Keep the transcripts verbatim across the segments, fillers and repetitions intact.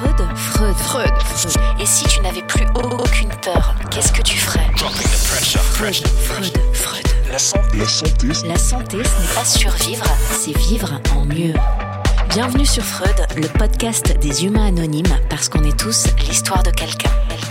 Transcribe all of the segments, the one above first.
Freud, Freud, Freud, Freud. Et si tu n'avais plus aucune peur, qu'est-ce que tu ferais? Freud, Freud, Freud. La santé. La santé. La santé, ce n'est pas survivre, c'est vivre en mieux. Bienvenue sur Freud, le podcast des humains anonymes, parce qu'on est tous l'histoire de quelqu'un.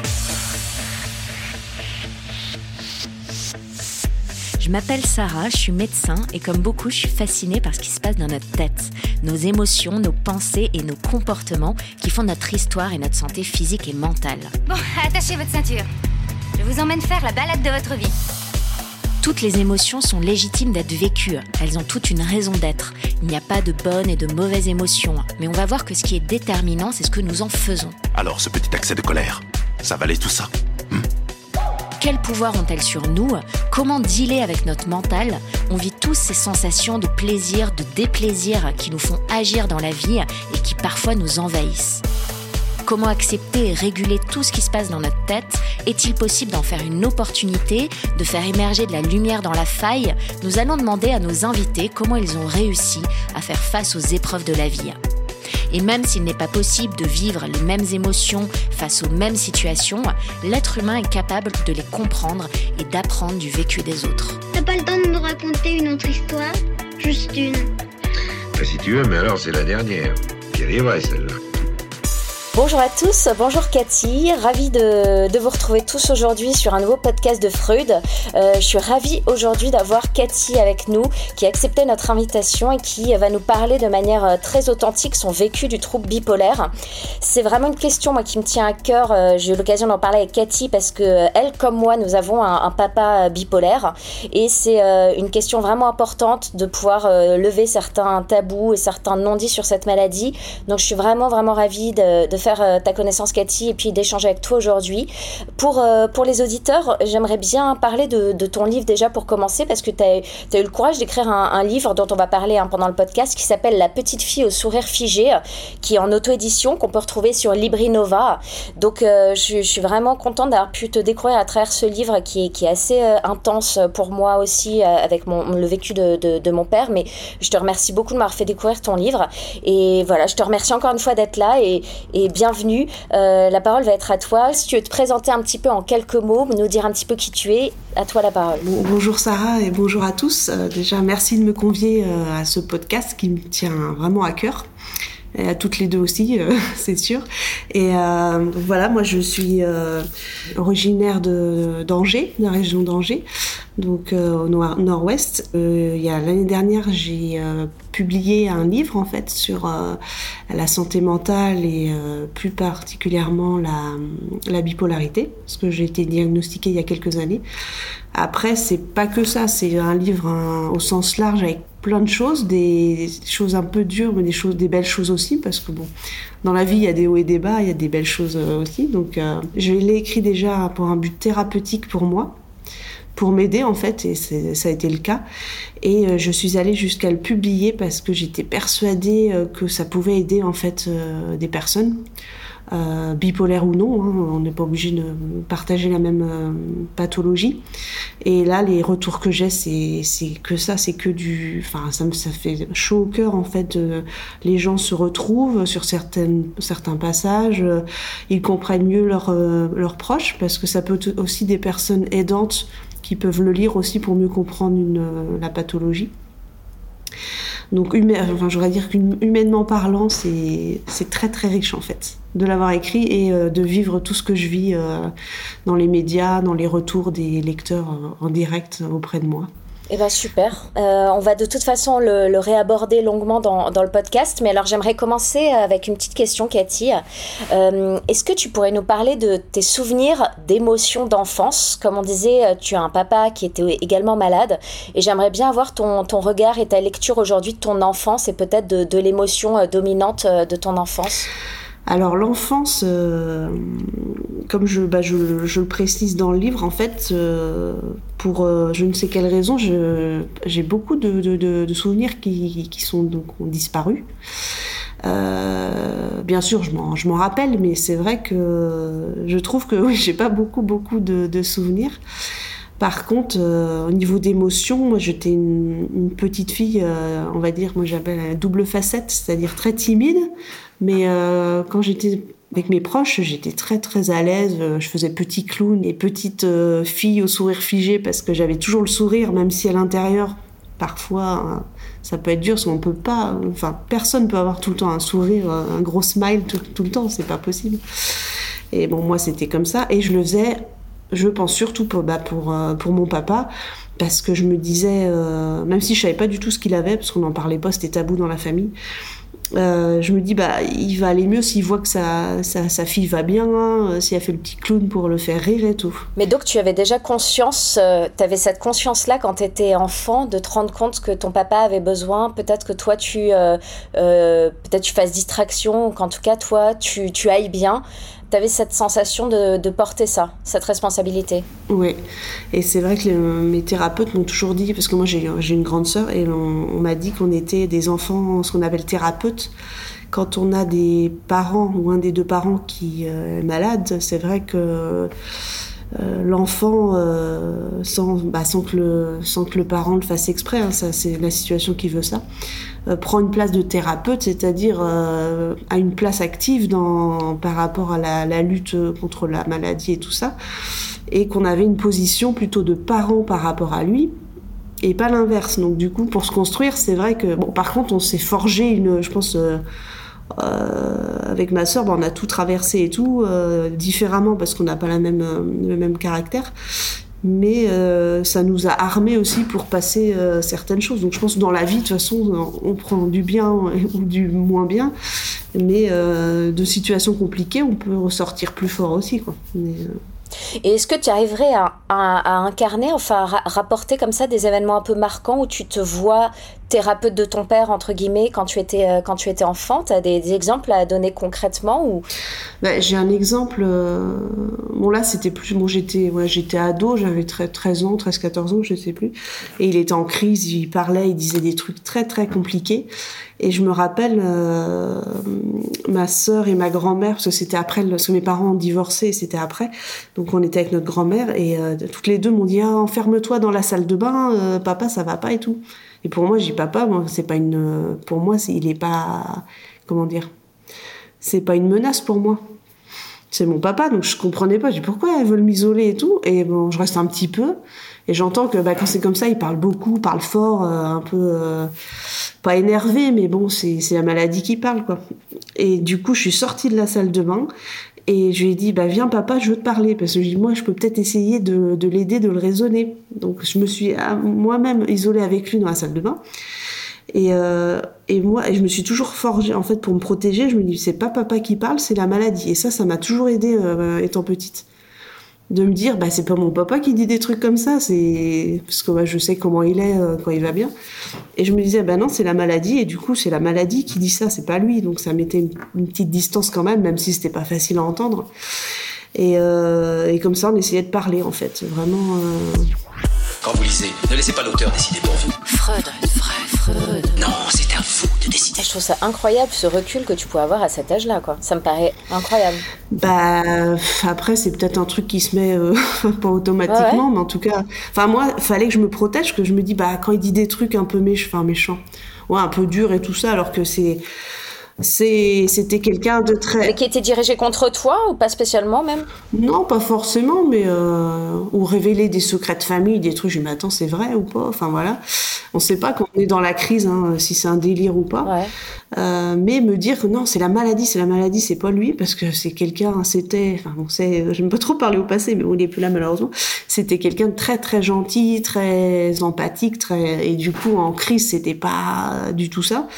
Je m'appelle Sarah, je suis médecin et comme beaucoup, je suis fascinée par ce qui se passe dans notre tête. Nos émotions, nos pensées et nos comportements qui font notre histoire et notre santé physique et mentale. Bon, attachez votre ceinture. Je vous emmène faire la balade de votre vie. Toutes les émotions sont légitimes d'être vécues. Elles ont toutes une raison d'être. Il n'y a pas de bonnes et de mauvaises émotions. Mais on va voir que ce qui est déterminant, c'est ce que nous en faisons. Alors, ce petit accès de colère, ça valait tout ça hmm. Quel pouvoir ont-elles sur nous? Comment dealer avec notre mental? On vit tous ces sensations de plaisir, de déplaisir qui nous font agir dans la vie et qui parfois nous envahissent. Comment accepter et réguler tout ce qui se passe dans notre tête? Est-il possible d'en faire une opportunité, de faire émerger de la lumière dans la faille? Nous allons demander à nos invités comment ils ont réussi à faire face aux épreuves de la vie. Et même s'il n'est pas possible de vivre les mêmes émotions face aux mêmes situations, l'être humain est capable de les comprendre et d'apprendre du vécu des autres. T'as pas le temps de nous raconter une autre histoire? Juste une. Bah, si tu veux, mais alors c'est la dernière. Qui arriverait celle-là. Bonjour à tous, bonjour Cathy, ravie de, de vous retrouver tous aujourd'hui sur un nouveau podcast de Freud. Euh, je suis ravie aujourd'hui d'avoir Cathy avec nous qui a accepté notre invitation et qui va nous parler de manière très authentique son vécu du trouble bipolaire. C'est vraiment une question moi, qui me tient à cœur, euh, j'ai eu l'occasion d'en parler avec Cathy parce que elle comme moi nous avons un, un papa bipolaire et c'est euh, une question vraiment importante de pouvoir euh, lever certains tabous et certains non-dits sur cette maladie. Donc je suis vraiment vraiment ravie de, de faire ta connaissance Cathy et puis d'échanger avec toi aujourd'hui. Pour, euh, pour les auditeurs, j'aimerais bien parler de, de ton livre déjà pour commencer parce que tu as eu le courage d'écrire un, un livre dont on va parler hein, pendant le podcast qui s'appelle La petite fille au sourire figé qui est en auto-édition qu'on peut retrouver sur Librinova. Donc euh, je, je suis vraiment contente d'avoir pu te découvrir à travers ce livre qui est, qui est assez euh, intense pour moi aussi euh, avec mon, le vécu de, de, de mon père, mais je te remercie beaucoup de m'avoir fait découvrir ton livre et voilà, je te remercie encore une fois d'être là et, et bienvenue. Euh, la parole va être à toi. Si tu veux te présenter un petit peu en quelques mots, nous dire un petit peu qui tu es, à toi la parole. Bon, bonjour Sarah et bonjour à tous. Euh, déjà, merci de me convier euh, à ce podcast qui me tient vraiment à cœur. Et à toutes les deux aussi, euh, c'est sûr. Et euh, voilà, moi je suis euh, originaire de d'Angers, de la région d'Angers, donc euh, au nord- nord-ouest. Euh, il y a l'année dernière, j'ai euh, publié un livre en fait sur euh, la santé mentale et euh, plus particulièrement la, la bipolarité, parce que j'ai été diagnostiquée il y a quelques années. Après, c'est pas que ça, c'est un livre hein, au sens large avec plein de choses, des choses un peu dures, mais des choses, des belles choses aussi, parce que bon, dans la vie, il y a des hauts et des bas, il y a des belles choses aussi. Donc, euh, je l'ai écrit déjà pour un but thérapeutique pour moi, pour m'aider en fait, et c'est, ça a été le cas. Et euh, je suis allée jusqu'à le publier parce que j'étais persuadée euh, que ça pouvait aider en fait euh, des personnes. Euh, bipolaire ou non, hein, on n'est pas obligé de partager la même euh, pathologie. Et là, les retours que j'ai, c'est, c'est que ça, c'est que du... Enfin, ça me ça fait chaud au cœur, en fait. Euh, les gens se retrouvent sur certaines, certains passages, euh, ils comprennent mieux leurs euh, leurs proches, parce que ça peut être aussi des personnes aidantes qui peuvent le lire aussi pour mieux comprendre une, euh, la pathologie. Donc, humain, enfin, je voudrais dire qu'humainement parlant, c'est, c'est très très riche en fait de l'avoir écrit et euh, de vivre tout ce que je vis euh, dans les médias, dans les retours des lecteurs euh, en direct auprès de moi. Eh ben super. Euh, on va de toute façon le, le réaborder longuement dans, dans le podcast. Mais alors j'aimerais commencer avec une petite question, Cathy. Euh, est-ce que tu pourrais nous parler de tes souvenirs d'émotions d'enfance? Comme on disait, tu as un papa qui était également malade. Et j'aimerais bien avoir ton, ton regard et ta lecture aujourd'hui de ton enfance et peut-être de, de l'émotion dominante de ton enfance. Alors l'enfance, euh, comme je, bah, je, je le précise dans le livre, en fait, euh, pour euh, je ne sais quelle raison, je, j'ai beaucoup de, de, de, de souvenirs qui, qui sont donc ont disparu. Euh, bien sûr, je m'en, je m'en rappelle, mais c'est vrai que je trouve que oui, j'ai pas beaucoup beaucoup de, de souvenirs. Par contre, euh, au niveau d'émotion, moi j'étais une, une petite fille, euh, on va dire, moi j'avais la double facette, c'est-à-dire très timide, mais euh, quand j'étais Avec mes proches, j'étais très très à l'aise. Je faisais petit clown et petite euh, fille au sourire figé parce que j'avais toujours le sourire, même si à l'intérieur, parfois, euh, ça peut être dur parce qu'on peut pas. Enfin, personne peut avoir tout le temps un sourire, un gros smile tout, tout le temps, c'est pas possible. Et bon, moi, c'était comme ça. Et je le faisais, je pense surtout pour, bah, pour, euh, pour mon papa, parce que je me disais, euh, même si je savais pas du tout ce qu'il avait, parce qu'on n'en parlait pas, c'était tabou dans la famille. Euh, je me dis bah il va aller mieux s'il voit que sa, sa, sa fille va bien, hein, si elle fait le petit clown pour le faire rire et tout. Mais donc tu avais déjà conscience, euh, tu avais cette conscience-là quand tu étais enfant, de te rendre compte que ton papa avait besoin, peut-être que toi tu, euh, euh, peut-être tu fasses distraction, ou qu'en tout cas toi tu, tu ailles bien. Tu avais cette sensation de, de porter ça, cette responsabilité. Oui, et c'est vrai que les, mes thérapeutes m'ont toujours dit, parce que moi j'ai, j'ai une grande sœur, et on, on m'a dit qu'on était des enfants, ce qu'on appelle thérapeutes. Quand on a des parents, ou un des deux parents qui euh, est malade, c'est vrai que euh, l'enfant, euh, sans, bah, sans, que le, sans que le parent le fasse exprès, hein, ça, c'est la situation qui veut ça, euh, prend une place de thérapeute, c'est-à-dire euh, a une place active dans, par rapport à la, la lutte contre la maladie et tout ça, et qu'on avait une position plutôt de parent par rapport à lui, et pas l'inverse. Donc du coup, pour se construire, c'est vrai que... Bon, par contre, on s'est forgé une... Je pense... Euh, Euh, avec ma sœur, bah, on a tout traversé et tout euh, différemment parce qu'on n'a pas la même, euh, le même caractère, mais euh, ça nous a armés aussi pour passer euh, certaines choses. Donc je pense que dans la vie, de toute façon, on prend du bien ou du moins bien, mais euh, de situations compliquées, on peut ressortir plus fort aussi, quoi. Mais, euh... Et est-ce que tu arriverais à, à, à incarner, enfin à ra- rapporter comme ça des événements un peu marquants où tu te vois thérapeute de ton père, entre guillemets, quand tu étais, euh, quand tu étais enfant? Tu as des, des exemples à donner concrètement ou... bah, j'ai un exemple, euh... bon là c'était plus, bon, j'étais, ouais, j'étais ado, j'avais treize ans, treize quatorze ans, je sais plus, et il était en crise, il parlait, il disait des trucs très très compliqués, et je me rappelle euh, ma sœur et ma grand-mère, parce que c'était après, parce que mes parents ont divorcé, et c'était après, donc on était avec notre grand-mère, et euh, toutes les deux m'ont dit ah, enferme-toi dans la salle de bain, euh, papa ça va pas et tout. Et pour moi, je dis papa, moi, c'est pas une, pour moi, c'est, il est pas, comment dire, c'est pas une menace pour moi. C'est mon papa, donc je comprenais pas. Je dis pourquoi elles veulent m'isoler et tout. Et bon, je reste un petit peu, et j'entends que bah, quand c'est comme ça, il parle beaucoup, parle fort, euh, un peu euh, pas énervé, mais bon, c'est c'est la maladie qui parle, quoi. Et du coup, je suis sortie de la salle de bain. Et je lui ai dit, bah, viens papa, je veux te parler. Parce que je dis, moi, je peux peut-être essayer de, de l'aider, de le raisonner. Donc, je me suis à, moi-même isolée avec lui dans la salle de bain. Et, euh, et moi, et je me suis toujours forgée, en fait, pour me protéger. Je me dis, c'est pas papa qui parle, c'est la maladie. Et ça, ça m'a toujours aidée, euh, étant petite. De me dire, bah, c'est pas mon papa qui dit des trucs comme ça, c'est parce que bah, je sais comment il est euh, quand il va bien. Et je me disais, bah non, c'est la maladie, et du coup, c'est la maladie qui dit ça, c'est pas lui. Donc ça mettait une, une petite distance quand même, même si c'était pas facile à entendre. Et, euh, et comme ça, on essayait de parler, en fait, vraiment. Euh... Quand vous lisez, ne laissez pas l'auteur décider pour vous. Freud, Freud, Freud. Non, c'est à vous de décider. Je trouve ça incroyable, ce recul que tu peux avoir à cet âge-là, quoi. Ça me paraît incroyable. Bah, après, c'est peut-être un truc qui se met euh, pas automatiquement, ouais, ouais. Mais en tout cas, enfin, moi, fallait que je me protège, que je me dis, bah, quand il dit des trucs un peu méchants, enfin, méchants, ouais, un peu durs et tout ça, alors que c'est. C'est, c'était quelqu'un de très... Mais qui était dirigé contre toi ou pas spécialement même? Non, pas forcément, mais... Euh, ou révéler des secrets de famille, des trucs, je dis, mais attends, c'est vrai ou pas? Enfin, voilà. On sait pas quand on est dans la crise, hein, si c'est un délire ou pas. Ouais. Euh, mais me dire que non, c'est la maladie, c'est la maladie, c'est pas lui, parce que c'est quelqu'un, c'était... Enfin, bon, c'est... J'aime pas trop parler au passé, mais bon, il est plus là, malheureusement. C'était quelqu'un de très, très gentil, très empathique, très... Et du coup, en crise, c'était pas du tout ça.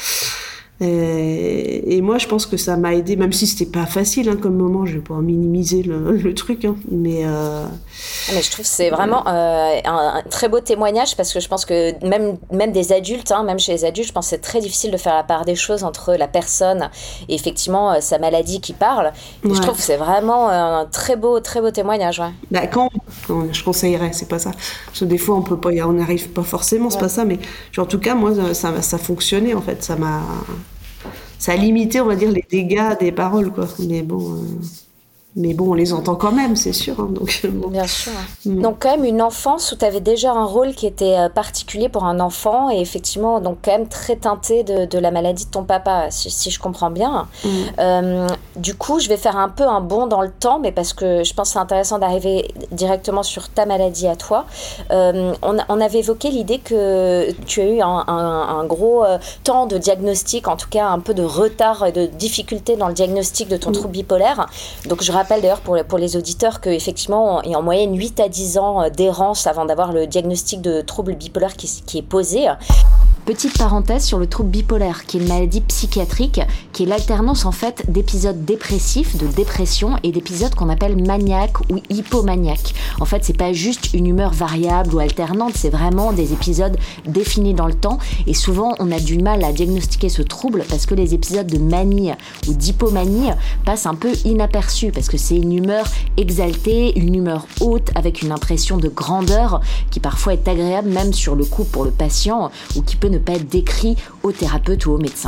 Et, et moi, je pense que ça m'a aidé, même si c'était pas facile hein, comme moment. Je vais pas minimiser le, le truc, hein, mais. Euh... Mais je trouve que c'est vraiment euh, un, un très beau témoignage parce que je pense que même même des adultes, hein, même chez les adultes, je pense que c'est très difficile de faire la part des choses entre la personne et effectivement euh, sa maladie qui parle. Et ouais. Je trouve que c'est vraiment un très beau très beau témoignage. Ouais. Bah, quand, quand je conseillerais, c'est pas ça. Parce que des fois, on peut pas, on n'arrive pas forcément, c'est ouais. pas ça. Mais en tout cas, moi, ça ça fonctionnait en fait. Ça m'a Ça a limité, on va dire, les dégâts des paroles, quoi. Mais bon, euh... mais bon, on les entend quand même, c'est sûr. Hein, donc, bon. Bien sûr. Mmh. Donc, quand même, une enfance où tu avais déjà un rôle qui était particulier pour un enfant et effectivement, donc quand même très teinté de, de la maladie de ton papa, si, si je comprends bien. Mmh. Euh, du coup, je vais faire un peu un bond dans le temps, mais parce que je pense que c'est intéressant d'arriver directement sur ta maladie à toi. Euh, on, on avait évoqué l'idée que tu as eu un, un, un gros euh, temps de diagnostic, en tout cas un peu de retard et de difficulté dans le diagnostic de ton mmh. trouble bipolaire. Donc je rappelle d'ailleurs pour, pour les auditeurs qu'effectivement, il y a en moyenne huit à dix ans d'errance avant d'avoir le diagnostic de trouble bipolaire qui, qui est posé. Petite parenthèse sur le trouble bipolaire, qui est une maladie psychiatrique, qui est l'alternance en fait d'épisodes dépressifs, de dépression, et d'épisodes qu'on appelle maniaques ou hypomaniaques. En fait, c'est pas juste une humeur variable ou alternante, c'est vraiment des épisodes définis dans le temps, et souvent on a du mal à diagnostiquer ce trouble parce que les épisodes de manie ou d'hypomanie passent un peu inaperçus, parce que c'est une humeur exaltée, une humeur haute, avec une impression de grandeur qui parfois est agréable même sur le coup pour le patient, ou qui peut ne pas être décrit au thérapeute ou au médecin.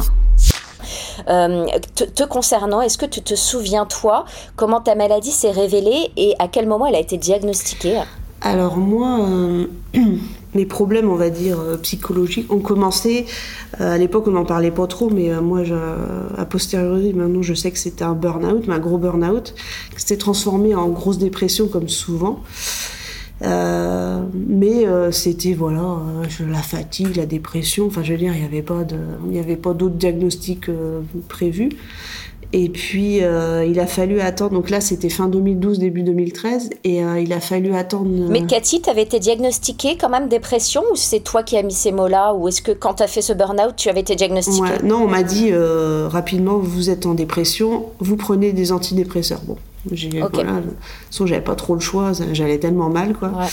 Euh, te, te concernant, est-ce que tu te souviens, toi, comment ta maladie s'est révélée et à quel moment elle a été diagnostiquée ? Alors moi, euh, mes problèmes, on va dire, euh, psychologiques ont commencé, euh, à l'époque on n'en parlait pas trop, mais euh, moi, je, a posteriori, maintenant je sais que c'était un burn-out, mais un gros burn-out, qui s'était transformé en grosse dépression comme souvent. Euh, mais euh, c'était voilà euh, je, la fatigue, la dépression, enfin je veux dire il n'y avait pas de, il n'y avait pas d'autres diagnostics euh, prévus. Et puis euh, il a fallu attendre, donc là c'était fin deux mille douze début deux mille treize, et euh, il a fallu attendre. Euh... Mais Cathy, t'avais été diagnostiquée quand même dépression, ou c'est toi qui as mis ces mots-là, ou est-ce que quand t'as fait ce burn-out tu avais été diagnostiquée ? Ouais, non, on m'a dit euh, rapidement vous êtes en dépression, vous prenez des antidépresseurs. Bon. J'ai, okay. voilà, de toute façon, j'avais pas trop le choix, j'allais tellement mal, quoi. Ouais.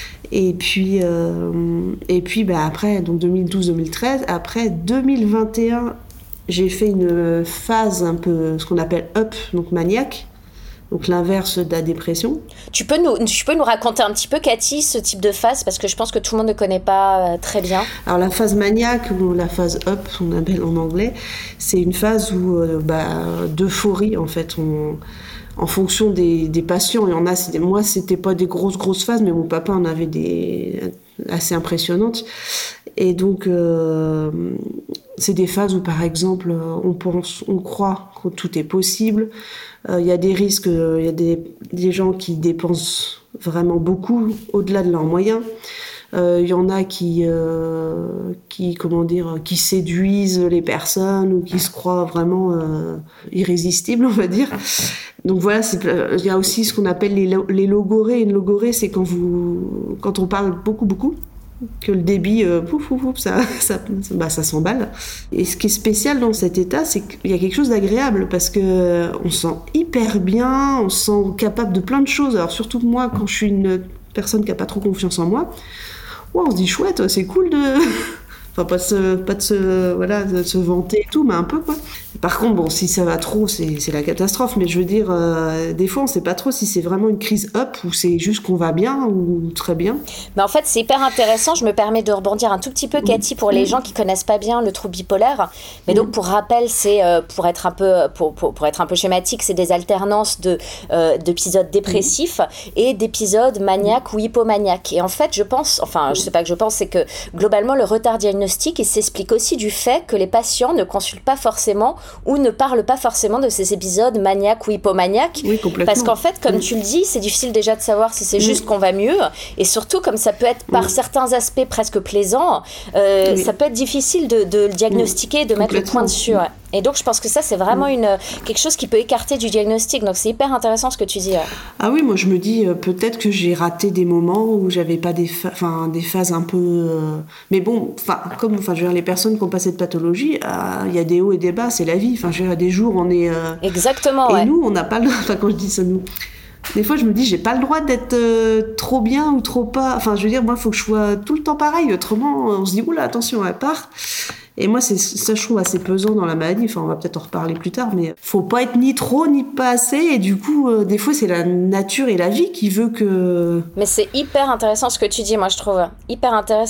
Et puis, euh, et puis bah, après, donc deux mille douze deux mille treize, après deux mille vingt et un, j'ai fait une phase un peu, ce qu'on appelle up, donc maniaque, donc l'inverse de la dépression. Tu peux nous, tu peux nous raconter un petit peu, Cathy, ce type de phase, parce que je pense que tout le monde ne connaît pas euh, très bien. Alors la phase maniaque, ou la phase up, on appelle en anglais, c'est une phase où, euh, bah, d'euphorie, en fait, on... en fonction des, des patients, il y en a, c'était, moi c'était pas des grosses grosses phases, mais mon papa en avait des assez impressionnantes. Et donc euh, c'est des phases où par exemple on pense, on croit que tout est possible. Il euh, y a des risques, il euh, y a des, des gens qui dépensent vraiment beaucoup au-delà de leurs moyens. Il euh, y en a qui, euh, qui, comment dire, qui séduisent les personnes ou qui se croient vraiment euh, irrésistibles, on va dire. Donc voilà, il y a aussi ce qu'on appelle les, les logorées. Une logorée, c'est quand, vous, quand on parle beaucoup, beaucoup, que le débit, euh, pouf, pouf, pouf, ça, ça, bah, ça s'emballe. Et ce qui est spécial dans cet état, c'est qu'il y a quelque chose d'agréable, parce que on se sent hyper bien, on se sent capable de plein de choses. Alors surtout moi, quand je suis une personne qui n'a pas trop confiance en moi, ouais, on se dit chouette, c'est cool de... Enfin, pas de se, pas de se, voilà, de se vanter et tout, mais un peu, quoi. Par contre, bon, si ça va trop, c'est, c'est la catastrophe. Mais je veux dire, euh, des fois, on sait pas trop si c'est vraiment une crise up ou c'est juste qu'on va bien ou très bien. Mais en fait, c'est hyper intéressant. Je me permets de rebondir un tout petit peu, Cathy, pour les gens qui connaissent pas bien le trouble bipolaire. Mais donc, pour rappel, c'est, euh, pour être un peu, pour, pour, pour être un peu schématique, c'est des alternances de, euh, d'épisodes dépressifs et d'épisodes maniaques ou hypomaniaques. Et en fait, je pense, enfin, je sais pas que je pense, c'est que globalement, le retard diagnostique, il s'explique aussi du fait que les patients ne consultent pas forcément ou ne parlent pas forcément de ces épisodes maniaques ou hypomaniaques. Oui, complètement. Parce qu'en fait, comme oui. tu le dis, c'est difficile déjà de savoir si c'est oui. juste qu'on va mieux. Et surtout, comme ça peut être par oui. certains aspects presque plaisants, euh, oui. ça peut être difficile de, de le diagnostiquer, oui. de mettre le point dessus. Ouais. Et donc, je pense que ça, c'est vraiment une, quelque chose qui peut écarter du diagnostic. Donc, c'est hyper intéressant ce que tu dis. Ouais. Ah oui, moi, je me dis, euh, peut-être que j'ai raté des moments où j'avais pas des, fa- des phases un peu... Euh... Mais bon, comme je veux dire, les personnes qui ont pas cette pathologie, il euh, y a des hauts et des bas, c'est la vie. Enfin, je veux dire, des jours, on est... Euh... Exactement, Et ouais. nous, on n'a pas le... Enfin, quand je dis ça, nous... Des fois, je me dis, j'ai pas le droit d'être euh, trop bien ou trop pas... Enfin, je veux dire, moi, il faut que je sois tout le temps pareil. Autrement, on se dit, oula, attention, elle part... Et moi, c'est ça, je trouve assez pesant dans la maladie. Enfin, on va peut-être en reparler plus tard, mais faut pas être ni trop ni pas assez. Et du coup, euh, des fois, c'est la nature et la vie qui veut que. Mais c'est hyper intéressant ce que tu dis, moi, je trouve hyper intéressant.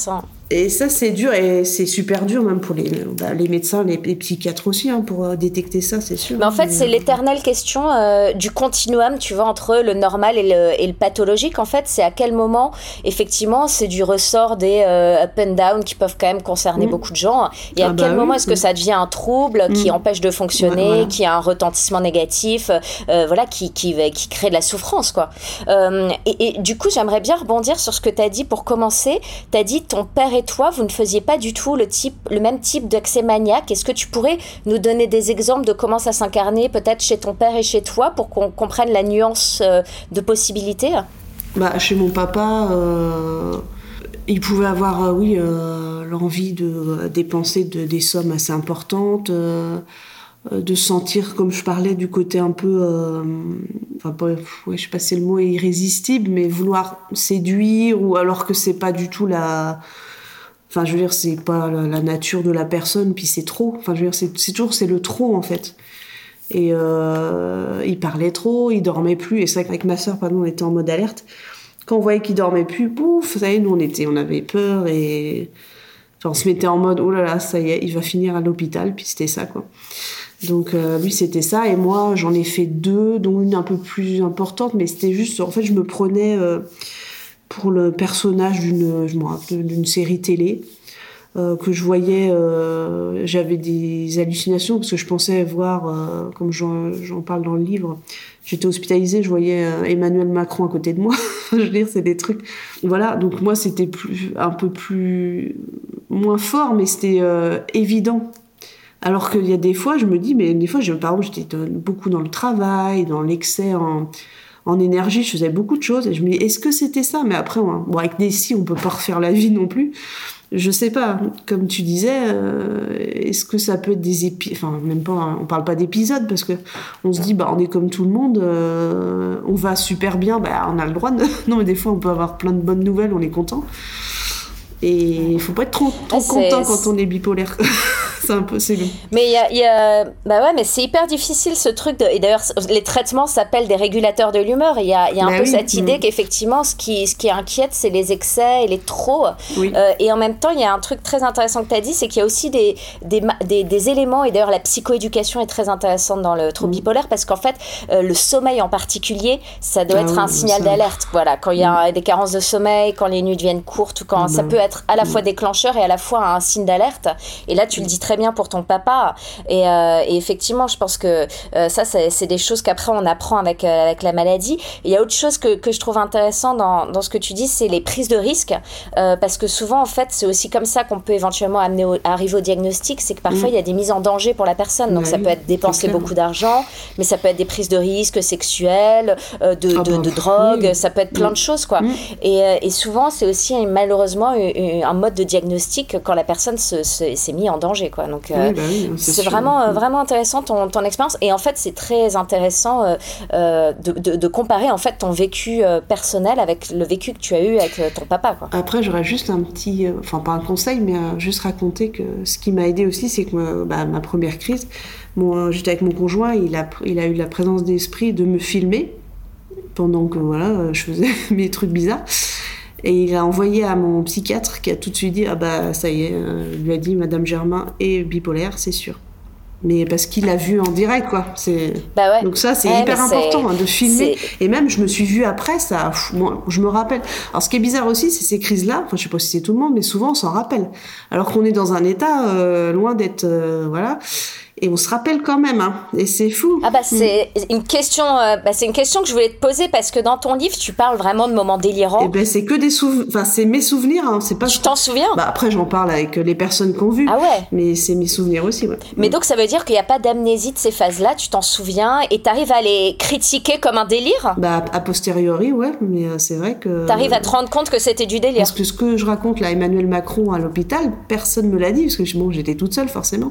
Et ça, c'est dur, et c'est super dur même pour les, bah, les médecins, les, les psychiatres aussi, hein, pour euh, détecter ça, c'est sûr. Mais en fait, c'est l'éternelle question euh, du continuum, tu vois, entre le normal et le, et le pathologique. En fait, c'est à quel moment, effectivement, c'est du ressort des euh, up and down qui peuvent quand même concerner mmh. beaucoup de gens. Et à ah quel bah moment oui, est-ce que ça devient un trouble mmh. qui empêche de fonctionner, ouais, voilà. qui a un retentissement négatif, euh, voilà, qui, qui, qui crée de la souffrance, quoi. Euh, et, et du coup, j'aimerais bien rebondir sur ce que tu as dit pour commencer. Tu as dit ton père et toi, vous ne faisiez pas du tout le, type, le même type d'accès maniaque. Est-ce que tu pourrais nous donner des exemples de comment ça s'incarnait peut-être chez ton père et chez toi pour qu'on comprenne la nuance euh, de possibilités? Bah, chez mon papa, euh, il pouvait avoir, euh, oui, euh, l'envie de dépenser de, des sommes assez importantes, euh, de sentir, comme je parlais, du côté un peu, euh, enfin, ouais, je sais pas si le mot est irrésistible, mais vouloir séduire, ou alors que c'est pas du tout la... Enfin, je veux dire, c'est pas la, la nature de la personne, puis c'est trop. Enfin, je veux dire, c'est, c'est toujours, c'est le trop, en fait. Et euh, il parlait trop, il dormait plus. Et c'est vrai qu'avec ma sœur, pardon, on était en mode alerte. Quand on voyait qu'il dormait plus, pouf, vous savez, nous, on était, on avait peur, et... Enfin, on se mettait en mode, oh là là, ça y est, il va finir à l'hôpital, puis c'était ça, quoi. Donc, euh, lui, c'était ça. Et moi, j'en ai fait deux, dont une un peu plus importante, mais c'était juste, en fait, je me prenais... Euh, pour le personnage d'une, je me rappelle, d'une série télé euh, que je voyais, euh, j'avais des hallucinations parce que je pensais voir, euh, comme j'en, j'en parle dans le livre, j'étais hospitalisée, je voyais euh, Emmanuel Macron à côté de moi. Je veux dire, c'est des trucs. Voilà, donc moi c'était plus, un peu plus moins fort, mais c'était euh, évident. Alors qu'il y a des fois, je me dis, mais des fois, je, par exemple, j'étais beaucoup dans le travail, dans l'excès en En énergie, je faisais beaucoup de choses et je me dis, est-ce que c'était ça? Mais après, on, bon, avec des si, on peut pas refaire la vie non plus. Je sais pas. Comme tu disais, euh, est-ce que ça peut être des épisodes? Enfin, même pas, on parle pas d'épisodes parce que on se dit, bah, on est comme tout le monde, euh, on va super bien, bah, on a le droit de... Non, mais des fois, on peut avoir plein de bonnes nouvelles, on est content. Et il faut pas être trop, trop ah, content quand on est bipolaire. C'est impossible. Mais il y a, y a, bah ouais, mais c'est hyper difficile ce truc de, et d'ailleurs les traitements s'appellent des régulateurs de l'humeur. Il y a, y a un bah peu oui, cette oui. idée qu'effectivement ce qui, ce qui inquiète c'est les excès et les trop. Oui. Euh, et en même temps il y a un truc très intéressant que tu as dit, c'est qu'il y a aussi des, des, des, des éléments, et d'ailleurs la psychoéducation est très intéressante dans le trouble mmh. bipolaire parce qu'en fait euh, le sommeil en particulier ça doit ah être oui, un signal ça... d'alerte. Voilà, quand il y a mmh. des carences de sommeil, quand les nuits deviennent courtes, ou quand mmh. ça peut être à la fois déclencheur et à la fois un signe d'alerte. Et là tu le dis très bien pour ton papa, et, euh, et effectivement je pense que euh, ça c'est, c'est des choses qu'après on apprend avec, euh, avec la maladie. Et il y a autre chose que, que je trouve intéressant dans, dans ce que tu dis, c'est les prises de risques, euh, parce que souvent en fait c'est aussi comme ça qu'on peut éventuellement amener au, arriver au diagnostic, c'est que parfois il mmh. y a des mises en danger pour la personne, donc oui, ça peut être dépenser beaucoup d'argent, mais ça peut être des prises de risques sexuelles, euh, de, ah de, bah, de drogue, oui. ça peut être plein mmh. de choses quoi. Mmh. Et, euh, et souvent c'est aussi malheureusement un mode de diagnostic quand la personne se, se, s'est mise en danger quoi. Donc euh, oui, bah oui, c'est, c'est vraiment, euh, vraiment intéressant ton, ton expérience, et en fait c'est très intéressant euh, euh, de, de, de comparer en fait ton vécu euh, personnel avec le vécu que tu as eu avec euh, ton papa quoi. Après j'aurais juste un petit, euh, enfin pas un conseil, mais euh, juste raconter que ce qui m'a aidé aussi, c'est que euh, bah, ma première crise, mon, j'étais avec mon conjoint, il a, il a eu la présence d'esprit de me filmer pendant que voilà, je faisais mes trucs bizarres. Et il a envoyé à mon psychiatre qui a tout de suite dit « Ah bah ça y est, euh, il lui a dit Madame Germain est bipolaire, c'est sûr. » Mais parce qu'il a vu en direct, quoi. C'est... Bah ouais. Donc ça, c'est ouais, hyper important hein, de filmer. C'est... Et même, je me suis vue après, ça, pff, moi, je me rappelle. Alors ce qui est bizarre aussi, c'est ces crises-là, enfin je sais pas si c'est tout le monde, mais souvent on s'en rappelle. Alors qu'on est dans un état euh, loin d'être... Euh, voilà... Et on se rappelle quand même, hein. Et c'est fou. Ah bah c'est mmh. une question, euh, bah c'est une question que je voulais te poser parce que dans ton livre tu parles vraiment de moments délirants. Et ben c'est que des souvenirs, enfin c'est mes souvenirs, hein. C'est pas. Tu t'en souviens? Bah après j'en parle avec les personnes qui ont vu. Ah ouais. Mais c'est mes souvenirs aussi, ouais. Mais mmh. donc ça veut dire qu'il n'y a pas d'amnésie de ces phases-là, tu t'en souviens et t'arrives à les critiquer comme un délire? Bah a posteriori, ouais. Mais euh, c'est vrai que. T'arrives à te rendre compte que c'était du délire. Parce que ce que je raconte là, Emmanuel Macron à l'hôpital, personne me l'a dit parce que bon j'étais toute seule forcément.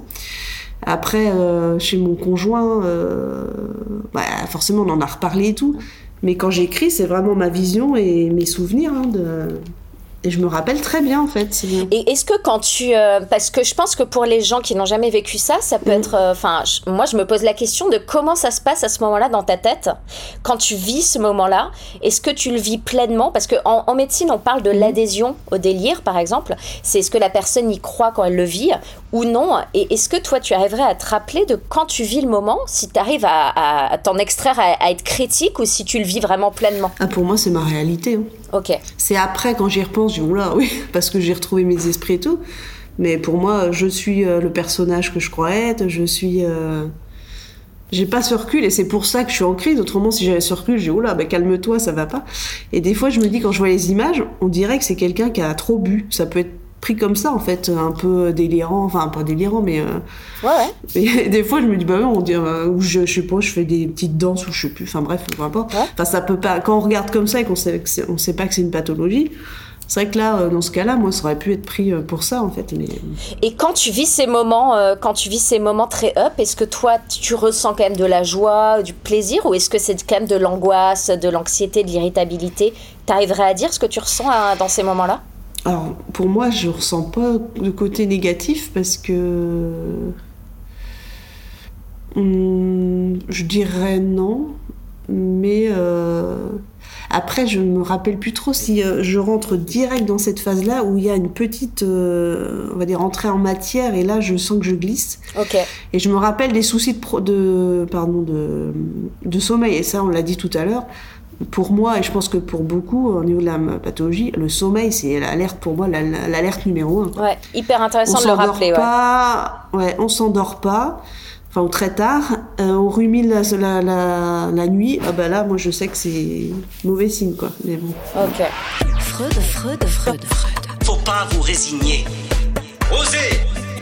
Après, euh, chez mon conjoint, euh, bah, forcément, on en a reparlé et tout. Mais quand j'écris, c'est vraiment ma vision et mes souvenirs. Hein, de... Et je me rappelle très bien, en fait. C'est bien. Et est-ce que quand tu... Euh, parce que je pense que pour les gens qui n'ont jamais vécu ça, ça peut mmh. être... Enfin, euh, moi, je me pose la question de comment ça se passe à ce moment-là dans ta tête, quand tu vis ce moment-là. Est-ce que tu le vis pleinement ? Parce qu'en en médecine, on parle de mmh. l'adhésion au délire, par exemple. C'est est-ce que la personne y croit quand elle le vit ou non ? Et est-ce que toi, tu arriverais à te rappeler de quand tu vis le moment, si tu arrives à, à, à t'en extraire, à, à être critique, ou si tu le vis vraiment pleinement ? Ah, pour moi, c'est ma réalité. Hein. Ok. C'est après, quand j'y repense, je dis, oula, oui, parce que j'ai retrouvé mes esprits et tout. Mais pour moi, je suis euh, le personnage que je crois être, je suis... Euh... J'ai pas ce recul, et c'est pour ça que je suis en crise. Autrement, si j'avais ce recul, je dis, oula, bah, calme-toi, ça va pas. Et des fois, je me dis, quand je vois les images, on dirait que c'est quelqu'un qui a trop bu. Ça peut être pris comme ça, en fait, un peu délirant, enfin, pas délirant, mais... Euh... Ouais, ouais. Et des fois, je me dis, bah, on dirait, euh, ou je, je sais pas, je fais des petites danses, ou je sais plus, enfin, bref, peu importe. Ouais. Enfin, ça peut pas... Quand on regarde comme ça et qu'on sait, que c'est... on sait pas que c'est une pathologie, c'est vrai que là, dans ce cas-là, moi, ça aurait pu être pris pour ça, en fait. Mais... Et quand tu vis ces moments, euh, quand tu vis ces moments très up, est-ce que toi, tu ressens quand même de la joie, du plaisir, ou est-ce que c'est quand même de l'angoisse, de l'anxiété, de l'irritabilité ? T'arriverais à dire ce que tu ressens hein, dans ces moments-là ? Alors, pour moi, je ressens pas de côté négatif, parce que... Hum, je dirais non, mais... Euh... Après, je me rappelle plus trop si euh, je rentre direct dans cette phase-là où il y a une petite, euh, on va dire, entrée en matière, et là, je sens que je glisse. Ok. Et je me rappelle des soucis de, pro- de, pardon, de, de sommeil, et ça, on l'a dit tout à l'heure. Pour moi, et je pense que pour beaucoup, au niveau de la pathologie, le sommeil, c'est l'alerte, pour moi, l'alerte numéro un. Ouais, hyper intéressant on de le rappeler. Pas, ouais. ouais, on s'endort pas. Enfin, ou très tard, euh, on rumine la, la, la, la nuit, ah bah là, moi je sais que c'est mauvais signe, quoi. Mais bon. Ok. Freud, Freud, Freud, Freud. Faut pas vous résigner. Osez!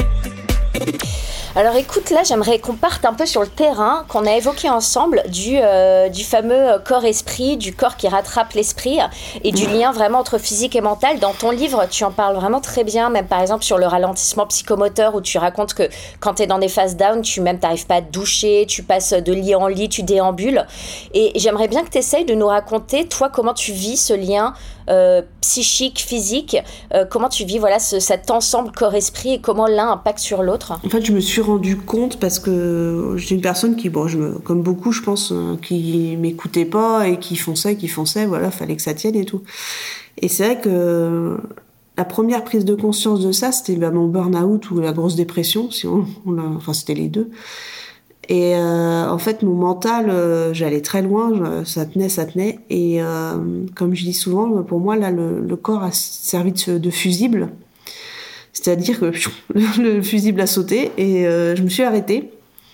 Alors écoute, là j'aimerais qu'on parte un peu sur le terrain qu'on a évoqué ensemble du, euh, du fameux corps-esprit, du corps qui rattrape l'esprit et du lien vraiment entre physique et mental. Dans ton livre, tu en parles vraiment très bien, même par exemple sur le ralentissement psychomoteur, où tu racontes que quand tu es dans des phases down, tu même t'arrives pas à te doucher, tu passes de lit en lit, tu déambules. Et j'aimerais bien que tu essayes de nous raconter, toi, comment tu vis ce lien Euh, psychique, physique, euh, comment tu vis voilà, ce, cet ensemble corps-esprit et comment l'un impacte sur l'autre ? En fait, je me suis rendu compte parce que j'étais une personne qui, bon, je me, comme beaucoup, je pense, euh, qui m'écoutait pas et qui fonçait, qui fonçait, voilà, fallait que ça tienne et tout. Et c'est vrai que la première prise de conscience de ça, c'était bah, mon burn-out ou la grosse dépression, si on, on a, enfin, c'était les deux. Et euh, en fait, mon mental, euh, j'allais très loin, je, ça tenait, ça tenait. Et euh, comme je dis souvent, pour moi, là, le, le corps a servi de, de fusible. C'est-à-dire que le fusible a sauté et euh, je me suis arrêtée.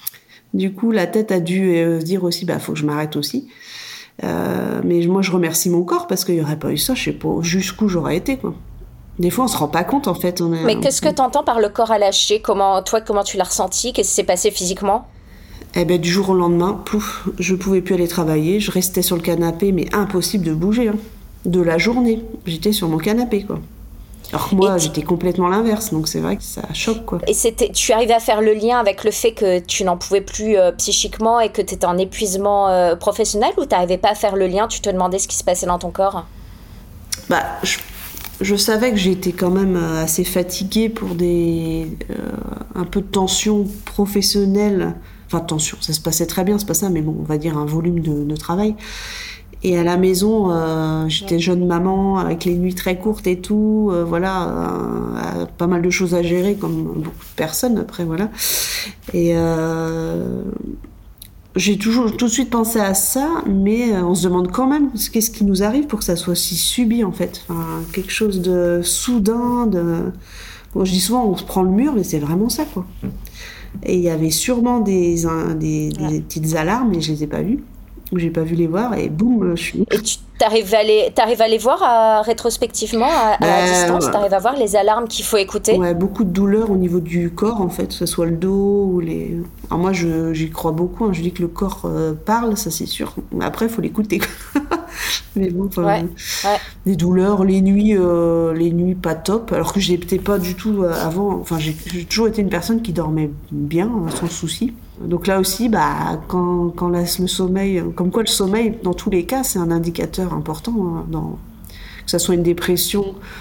Du coup, la tête a dû euh, se dire aussi, bah, faut que je m'arrête aussi. Euh, mais moi, je remercie mon corps parce qu'il n'y aurait pas eu ça, je sais pas jusqu'où j'aurais été, quoi. Des fois, on se rend pas compte, en fait. On est, Mais qu'est-ce que tu entends par le corps à lâcher ? Comment, toi, comment tu l'as ressenti ? Qu'est-ce qui s'est passé physiquement ? Eh ben, du jour au lendemain, plouf, je pouvais plus aller travailler, je restais sur le canapé, mais impossible de bouger, hein. De la journée, j'étais sur mon canapé, quoi. Alors que moi, tu... j'étais complètement l'inverse, donc c'est vrai que ça choque, quoi. Et c'était, tu arrivais à faire le lien avec le fait que tu n'en pouvais plus euh, psychiquement et que tu étais en épuisement euh, professionnel, ou tu n'arrivais pas à faire le lien, tu te demandais ce qui se passait dans ton corps ? Bah, je, je savais que j'étais quand même assez fatiguée pour des... Euh, un peu de tension professionnelle. Enfin, tension, ça se passait très bien, c'est pas ça, mais bon, on va dire un volume de, de travail. Et à la maison, euh, j'étais jeune maman, avec les nuits très courtes et tout, euh, voilà, euh, pas mal de choses à gérer, comme beaucoup de personnes, après, voilà. Et euh, j'ai toujours tout de suite pensé à ça, mais on se demande quand même qu'est-ce qui nous arrive pour que ça soit si subi, en fait. Enfin, quelque chose de soudain, de... Bon, je dis souvent, on se prend le mur, mais c'est vraiment ça, quoi. Et il y avait sûrement des, un, des, des ouais. petites alarmes, mais je les ai pas vues, ou j'ai pas vu les voir, et boum, je suis... Et tu t'arrives à les, t'arrives à les voir à, rétrospectivement, à, à la euh, distance, ouais. T'arrives à voir les alarmes qu'il faut écouter ? Ouais, beaucoup de douleurs au niveau du corps, en fait, que ce soit le dos ou les... Alors moi, je, j'y crois beaucoup, hein. Je dis que le corps euh, parle, ça c'est sûr, mais après, il faut l'écouter, quoi. Mais bon, enfin, ouais, ouais. Des douleurs, les nuits, euh, les nuits pas top, alors que j'étais pas du tout euh, avant. Enfin, j'ai, j'ai toujours été une personne qui dormait bien, sans souci. Donc là aussi, bah, quand, quand la, le sommeil, comme quoi le sommeil, dans tous les cas, c'est un indicateur important, hein, dans, que ça soit une dépression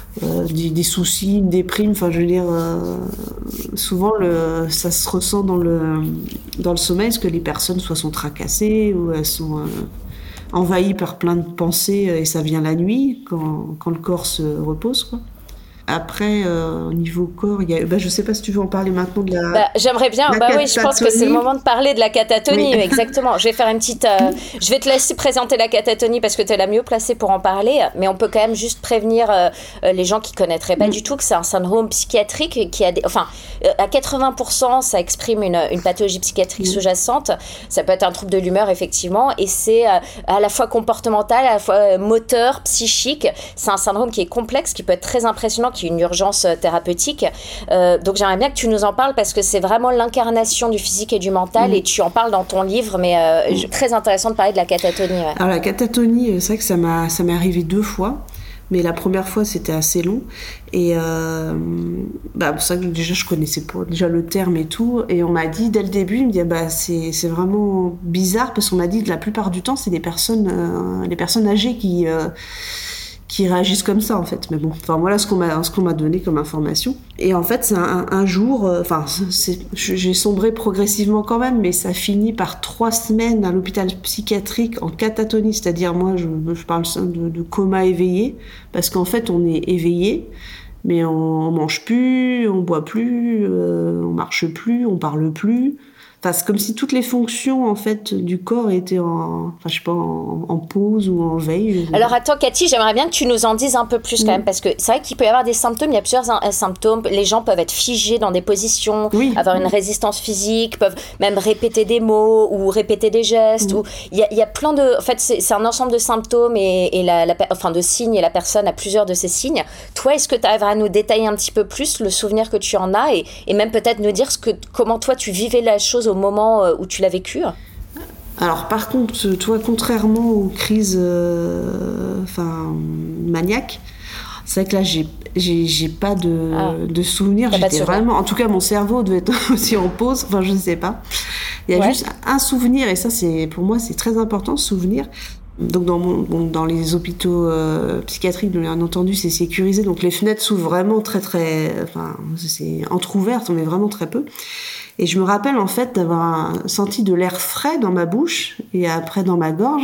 euh, des, des soucis, une déprime. Enfin, je veux dire, euh, souvent, le, ça se ressent dans le, dans le sommeil, parce que les personnes soit sont tracassées ou elles sont euh, envahies par plein de pensées, et ça vient la nuit, quand, quand le corps se repose, quoi. Après, euh, au niveau corps, il y a... bah, je ne sais pas si tu veux en parler maintenant de la. Bah, j'aimerais bien. Bah oui, je pense que c'est le moment de parler de la catatonie. Oui. Exactement. Je vais faire une petite. Euh, je vais te laisser présenter la catatonie parce que tu es la mieux placée pour en parler. Mais on peut quand même juste prévenir euh, les gens qui connaîtraient pas mm. du tout que c'est un syndrome psychiatrique qui a des. Enfin, euh, à quatre-vingts pour cent, ça exprime une, une pathologie psychiatrique mm. sous-jacente. Ça peut être un trouble de l'humeur, effectivement, et c'est euh, à la fois comportemental, à la fois euh, moteur, psychique. C'est un syndrome qui est complexe, qui peut être très impressionnant, une urgence thérapeutique. Euh, donc j'aimerais bien que tu nous en parles parce que c'est vraiment l'incarnation du physique et du mental mmh. et tu en parles dans ton livre, mais euh, mmh. très intéressant de parler de la catatonie. Ouais. Alors la catatonie, c'est vrai que ça, m'a, ça m'est arrivé deux fois, mais la première fois c'était assez long et euh, bah, c'est vrai que déjà je connaissais pas déjà le terme et tout, et on m'a dit dès le début, il me dit bah, c'est, c'est vraiment bizarre parce qu'on m'a dit que la plupart du temps c'est des personnes, euh, les personnes âgées qui euh, qui réagissent comme ça en fait, mais bon, enfin voilà ce qu'on m'a ce qu'on m'a donné comme information. Et en fait c'est un, un jour, enfin euh, j'ai sombré progressivement quand même, mais ça finit par trois semaines à l'hôpital psychiatrique en catatonie, c'est-à-dire moi je, je parle de, de coma éveillé, parce qu'en fait on est éveillé, mais on, on mange plus, on boit plus, euh, on marche plus, on parle plus. Enfin, c'est comme si toutes les fonctions en fait du corps étaient en, enfin je sais pas, en, en pause ou en veille. Alors attends, Cathy, j'aimerais bien que tu nous en dises un peu plus quand mmh. même, parce que c'est vrai qu'il peut y avoir des symptômes. Il y a plusieurs euh, symptômes. Les gens peuvent être figés dans des positions, oui. avoir une résistance physique, peuvent même répéter des mots ou répéter des gestes. Mmh. Ou il y a, il y a plein de, en fait, c'est, c'est un ensemble de symptômes et, et la, la, enfin de signes, et la personne a plusieurs de ces signes. Toi, est-ce que tu arriveras à nous détailler un petit peu plus le souvenir que tu en as et, et même peut-être nous dire ce que, comment toi tu vivais la chose au moment où tu l'as vécu? Alors par contre, toi, contrairement aux crises euh, enfin, maniaques, c'est vrai que là, j'ai, j'ai, j'ai pas de, ah. de souvenirs. J'étais de vraiment, en tout cas, mon cerveau devait être aussi en pause. Enfin, je ne sais pas. Il y a ouais. juste un souvenir, et ça, c'est, pour moi, c'est très important, ce souvenir. Donc dans, mon, donc dans les hôpitaux euh, psychiatriques, bien entendu, c'est sécurisé. Donc les fenêtres s'ouvrent vraiment très, très... Enfin, c'est entrouverte, on est vraiment très peu. Et je me rappelle en fait d'avoir senti de l'air frais dans ma bouche et après dans ma gorge.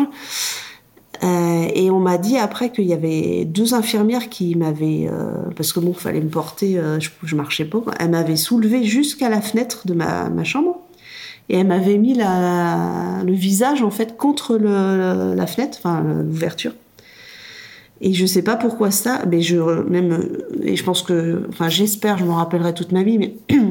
Euh, et on m'a dit après qu'il y avait deux infirmières qui m'avaient... Euh, parce que bon, il fallait me porter, euh, je, je marchais pas. Elles m'avaient soulevée jusqu'à la fenêtre de ma, ma chambre. Et elle m'avait mis la, le visage en fait contre le, la fenêtre, enfin l'ouverture. Et je sais pas pourquoi ça, mais je même et je pense que, enfin j'espère, je m'en rappellerai toute ma vie, mais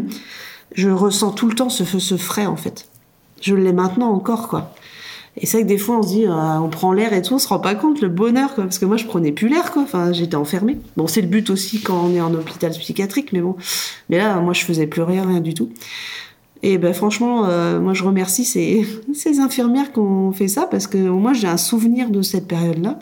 je ressens tout le temps ce ce frais en fait. Je l'ai maintenant encore quoi. Et c'est vrai que des fois on se dit, euh, on prend l'air et tout, on se rend pas compte le bonheur quoi, parce que moi je prenais plus l'air quoi. Enfin j'étais enfermée. Bon c'est le but aussi quand on est en hôpital psychiatrique, mais bon, mais là moi je faisais plus rien, rien du tout. Et ben franchement, euh, moi je remercie ces, ces infirmières qui ont fait ça, parce que moi j'ai un souvenir de cette période-là.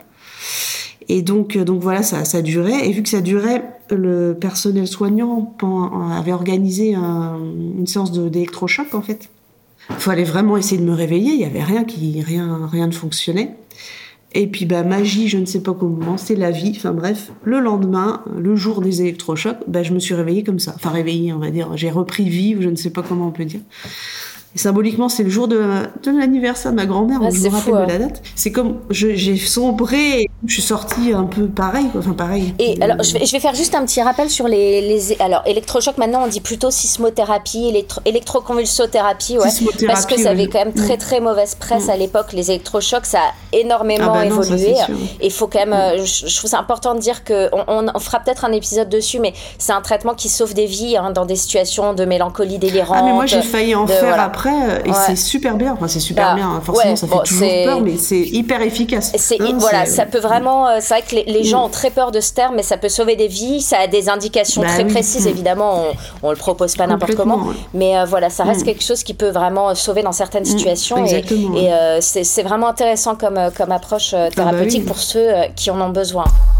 Et donc, donc voilà, ça, ça durait. Et vu que ça durait, le personnel soignant avait organisé un, une séance de, d'électrochoc en fait. Il fallait vraiment essayer de me réveiller. Il y avait rien qui, rien, rien ne fonctionnait. Et puis bah magie, je ne sais pas comment, c'est la vie. Enfin bref, le lendemain, le jour des électrochocs, bah je me suis réveillée comme ça. Enfin réveillée, on va dire. J'ai repris vie, ou je ne sais pas comment on peut dire. Et symboliquement, c'est le jour de, de l'anniversaire de ma grand-mère. Ah, je me rappelle fou, hein. de la date. C'est comme je, j'ai sombré, et je suis sortie un peu pareil, quoi. Enfin pareil. Et alors, je vais, je vais faire juste un petit rappel sur les, les alors électrochoc. Maintenant, on dit plutôt sismothérapie, électro, électroconvulsothérapie, ouais, parce que ça avait ouais. quand même très très mauvaise presse mmh. à l'époque. Les électrochocs, ça a énormément ah bah non, évolué. Et il faut quand même, mmh. euh, je, je trouve ça important de dire que on, on, on fera peut-être un épisode dessus, mais c'est un traitement qui sauve des vies hein, dans des situations de mélancolie délirante. Ah mais moi j'ai failli en de, faire voilà. après. Et ouais. c'est super bien, enfin c'est super bah, bien, forcément ouais, ça fait bon, toujours c'est... peur, mais c'est hyper efficace. C'est, hein, voilà, c'est... ça peut vraiment, c'est vrai que les, les gens ont très peur de ce terme, mais ça peut sauver des vies, ça a des indications bah, très oui. précises, mmh. évidemment, on, on le propose pas n'importe comment, ouais. mais euh, voilà, ça reste mmh. quelque chose qui peut vraiment sauver dans certaines situations, mmh. et, et euh, c'est, c'est vraiment intéressant comme, comme approche thérapeutique ah bah oui. pour ceux qui en ont besoin.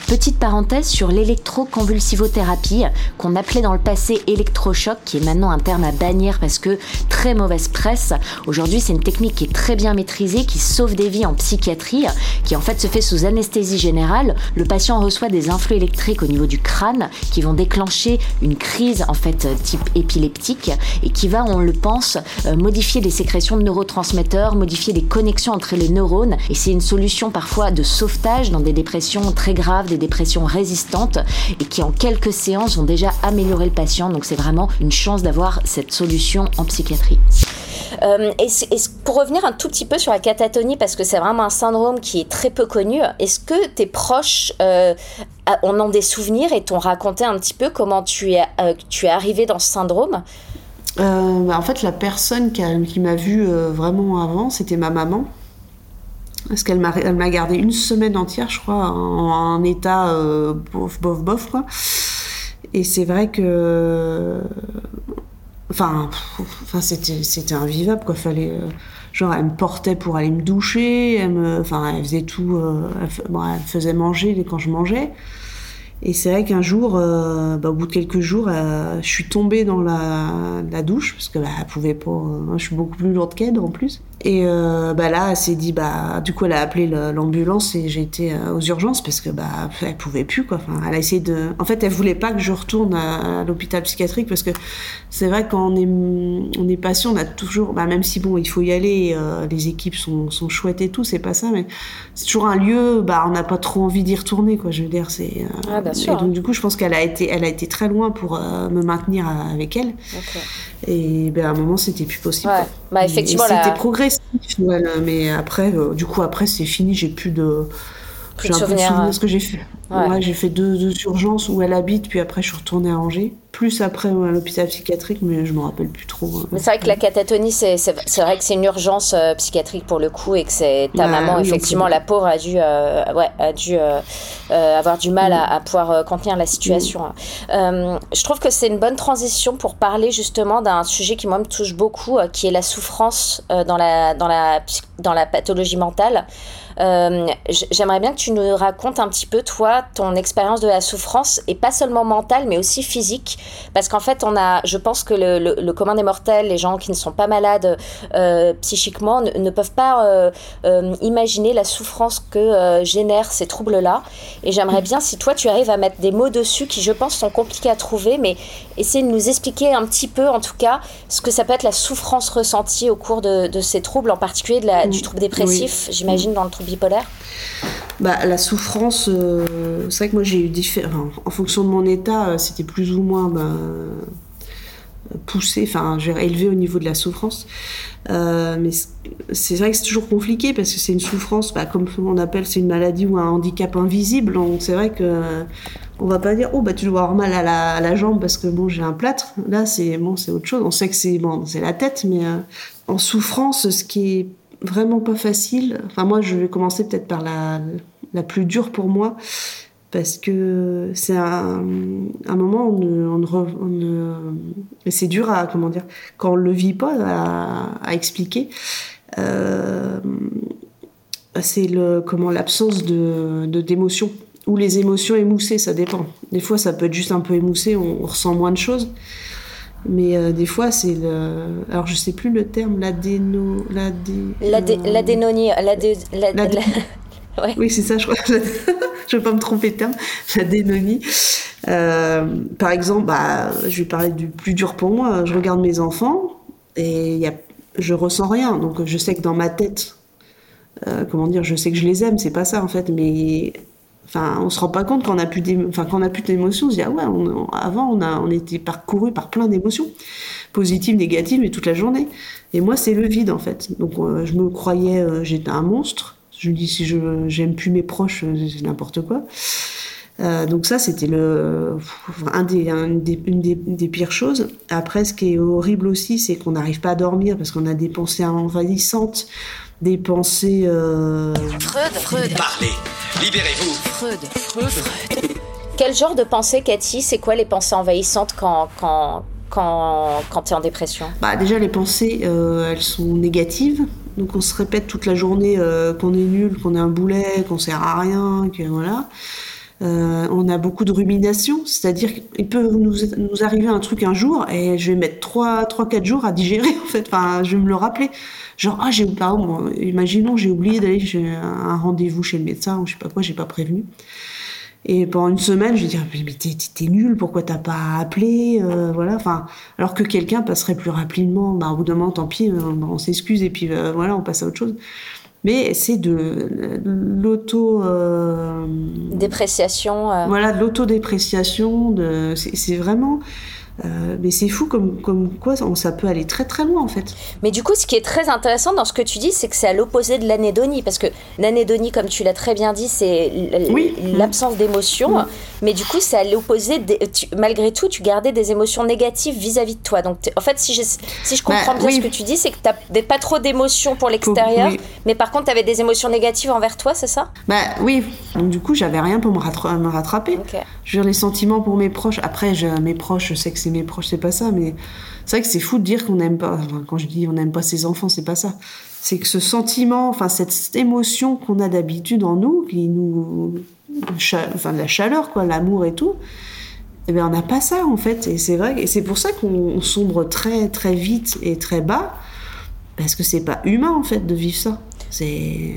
Petite parenthèse sur l'électroconvulsivothérapie, qu'on appelait dans le passé électrochoc, qui est maintenant un terme à bannir parce que très mauvaise presse. Aujourd'hui, c'est une technique qui est très bien maîtrisée, qui sauve des vies en psychiatrie, qui en fait se fait sous anesthésie générale. Le patient reçoit des influx électriques au niveau du crâne qui vont déclencher une crise en fait type épileptique et qui va, on le pense, modifier les sécrétions de neurotransmetteurs, modifier les connexions entre les neurones. Et c'est une solution parfois de sauvetage dans des dépressions très graves, des dépressions résistantes et qui en quelques séances vont déjà améliorer le patient. Donc c'est vraiment une chance d'avoir cette solution en psychiatrie. Euh, et, et pour revenir un tout petit peu sur la catatonie, parce que c'est vraiment un syndrome qui est très peu connu, est-ce que tes proches euh, en ont des souvenirs et t'ont raconté un petit peu comment tu es, euh, tu es arrivé dans ce syndrome ? euh, bah En fait, la personne qui, a, qui m'a vue euh, vraiment avant, c'était ma maman. Parce qu'elle m'a, elle m'a gardé une semaine entière, je crois, en, en état euh, bof, bof, bof, quoi. Et c'est vrai que... Enfin, enfin c'était, c'était invivable, quoi. Fallait, euh, genre, elle me portait pour aller me doucher, elle me, enfin, elle faisait tout, euh, elle, bon, elle me faisait manger quand je mangeais. Et c'est vrai qu'un jour, euh, bah, au bout de quelques jours, euh, je suis tombée dans la, la douche, parce que bah, elle pouvait pas, euh, je suis beaucoup plus lourde qu'elle en plus. Et euh, bah là, elle s'est dit, bah, du coup, elle a appelé le, l'ambulance et j'ai été euh, aux urgences parce que bah, elle pouvait plus, quoi. Enfin, elle a essayé de. En fait, elle voulait pas que je retourne à, à l'hôpital psychiatrique parce que c'est vrai que quand on est, on est patient, on a toujours, bah, même si bon, il faut y aller, euh, les équipes sont, sont chouettes et tout, c'est pas ça, mais c'est toujours un lieu, bah, on n'a pas trop envie d'y retourner, quoi. Je veux dire, c'est. Euh, ah, bien sûr. Et donc, du coup, je pense qu'elle a été, elle a été très loin pour euh, me maintenir avec elle. Okay. Et ben, à un moment, c'était plus possible. Ouais. Bah, effectivement, et c'était la... progressif, ouais, mais après, euh, du coup, après, c'est fini. J'ai plus de. Plus j'ai de un peu de souvenir de ce que j'ai fait. Ouais. Ouais, j'ai fait deux, deux urgences où elle habite, puis après, je suis retournée à Angers. Plus après ouais, à l'hôpital psychiatrique, mais je me rappelle plus trop. Hein. Mais c'est vrai que la catatonie, c'est, c'est, c'est vrai que c'est une urgence euh, psychiatrique pour le coup, et que c'est ta bah, maman, oui, effectivement, la pauvre, a dû, euh, ouais, a dû euh, euh, avoir du mal à, à pouvoir euh, contenir la situation. Mm. Euh, je trouve que c'est une bonne transition pour parler justement d'un sujet qui, moi, me touche beaucoup, euh, qui est la souffrance euh, dans, la, dans, la, dans la pathologie mentale. Euh, j'aimerais bien que tu nous racontes un petit peu, toi, ton expérience de la souffrance, et pas seulement mentale, mais aussi physique. Parce qu'en fait, on a, je pense que le, le, le commun des mortels, les gens qui ne sont pas malades euh, psychiquement, ne, ne peuvent pas euh, euh, imaginer la souffrance que euh, génèrent ces troubles-là. Et j'aimerais bien, si toi, tu arrives à mettre des mots dessus qui, je pense, sont compliqués à trouver, mais essayer de nous expliquer un petit peu, en tout cas, ce que ça peut être la souffrance ressentie au cours de, de ces troubles, en particulier de la, du trouble dépressif, oui. J'imagine, dans le trouble bipolaire. Bah, la souffrance, euh, c'est vrai que moi j'ai eu différents. En fonction de mon état, euh, c'était plus ou moins bah, poussé, enfin, j'ai élevé au niveau de la souffrance. Euh, mais c'est vrai que c'est toujours compliqué parce que c'est une souffrance, bah, comme on appelle, c'est une maladie ou un handicap invisible. Donc c'est vrai que euh, on va pas dire oh bah tu dois avoir mal à la, à la jambe parce que bon j'ai un plâtre. Là c'est bon c'est autre chose. On sait que c'est bon c'est la tête, mais euh, en souffrance, ce qui est vraiment pas facile. Enfin, moi, je vais commencer peut-être par la, la plus dure pour moi, parce que c'est un, un moment où on ne, on ne, on ne, et c'est dur à, comment dire, quand on le vit pas, à, à expliquer. Euh, c'est le, comment, l'absence de, de, d'émotions, ou les émotions émoussées, ça dépend. Des fois, ça peut être juste un peu émoussé, on, on ressent moins de choses. Mais euh, des fois, c'est le... Alors, je sais plus le terme, l'adéno... L'adé... L'adé... Euh... L'adénonie... L'adé... L'adé... L'adé... Ouais. Oui, c'est ça, je crois. je ne vais pas me tromper de terme. L'adénonie. Euh, par exemple, bah, je vais parler du plus dur pour moi. Je regarde mes enfants et y a... je ressens rien. Donc, je sais que dans ma tête, euh, comment dire, je sais que je les aime, c'est pas ça, en fait, mais... Enfin, on se rend pas compte quand on a plus d'émo... enfin, quand on a plus d'émotions, on se dit ah ouais, on, on, avant on a on était parcouru par plein d'émotions, positives, négatives, mais toute la journée. Et moi, c'est le vide en fait. Donc euh, je me croyais euh, j'étais un monstre. Je me dis si je j'aime plus mes proches, c'est n'importe quoi. Euh, donc ça, c'était le un des, un des une des, des pires choses. Après, ce qui est horrible aussi, c'est qu'on n'arrive pas à dormir parce qu'on a des pensées envahissantes, des pensées. Euh... Freud, Freud. Parlez. Libérez-vous. Freud, Freud, Freud. Quel genre de pensée, Cathy ? C'est quoi les pensées envahissantes quand, quand, quand, quand tu es en dépression ? Bah, déjà, les pensées, euh, elles sont négatives. Donc, on se répète toute la journée euh, qu'on est nul, qu'on est un boulet, qu'on sert à rien, que voilà. Euh, on a beaucoup de rumination, c'est-à-dire qu'il peut nous, nous arriver un truc un jour et je vais mettre trois quatre jours à digérer en fait, enfin je vais me le rappeler. Genre, ah j'ai par exemple, imaginons j'ai oublié d'aller chez un rendez-vous chez le médecin ou je sais pas quoi, j'ai pas prévenu. Et pendant une semaine, je vais dire, mais t'es, t'es nul, pourquoi t'as pas appelé, euh, voilà, enfin, alors que quelqu'un passerait plus rapidement, bah, au bout d'un moment, tant pis, on, on s'excuse et puis euh, voilà, on passe à autre chose. Mais c'est de l'auto... Euh, Dépréciation. Euh... Voilà, de l'autodépréciation, de, c'est, c'est vraiment... Euh, mais c'est fou comme, comme quoi ça peut aller très très loin en fait. Mais du coup, ce qui est très intéressant dans ce que tu dis, c'est que c'est à l'opposé de l'anédonie, parce que l'anédonie, comme tu l'as très bien dit, c'est l- oui. l'absence d'émotions, oui. Mais du coup, c'est à l'opposé. De, tu, malgré tout, tu gardais des émotions négatives vis-à-vis de toi. Donc, en fait, si je, si je comprends bah, bien oui. ce que tu dis, c'est que tu n'as pas trop d'émotions pour l'extérieur, oui. mais par contre, tu avais des émotions négatives envers toi, c'est ça ? Bah oui. Donc, du coup, j'avais rien pour me, rattra- me rattraper. Okay. Je veux dire, les sentiments pour mes proches. Après, je, mes proches, je sais que c'est mes proches, c'est pas ça, mais c'est vrai que c'est fou de dire qu'on n'aime pas, enfin, quand je dis on n'aime pas ses enfants, c'est pas ça. C'est que ce sentiment, enfin cette émotion qu'on a d'habitude en nous, qui nous, enfin la chaleur, quoi, l'amour et tout, eh bien on n'a pas ça en fait, et c'est vrai, et c'est pour ça qu'on sombre très très vite et très bas, parce que c'est pas humain en fait de vivre ça. C'est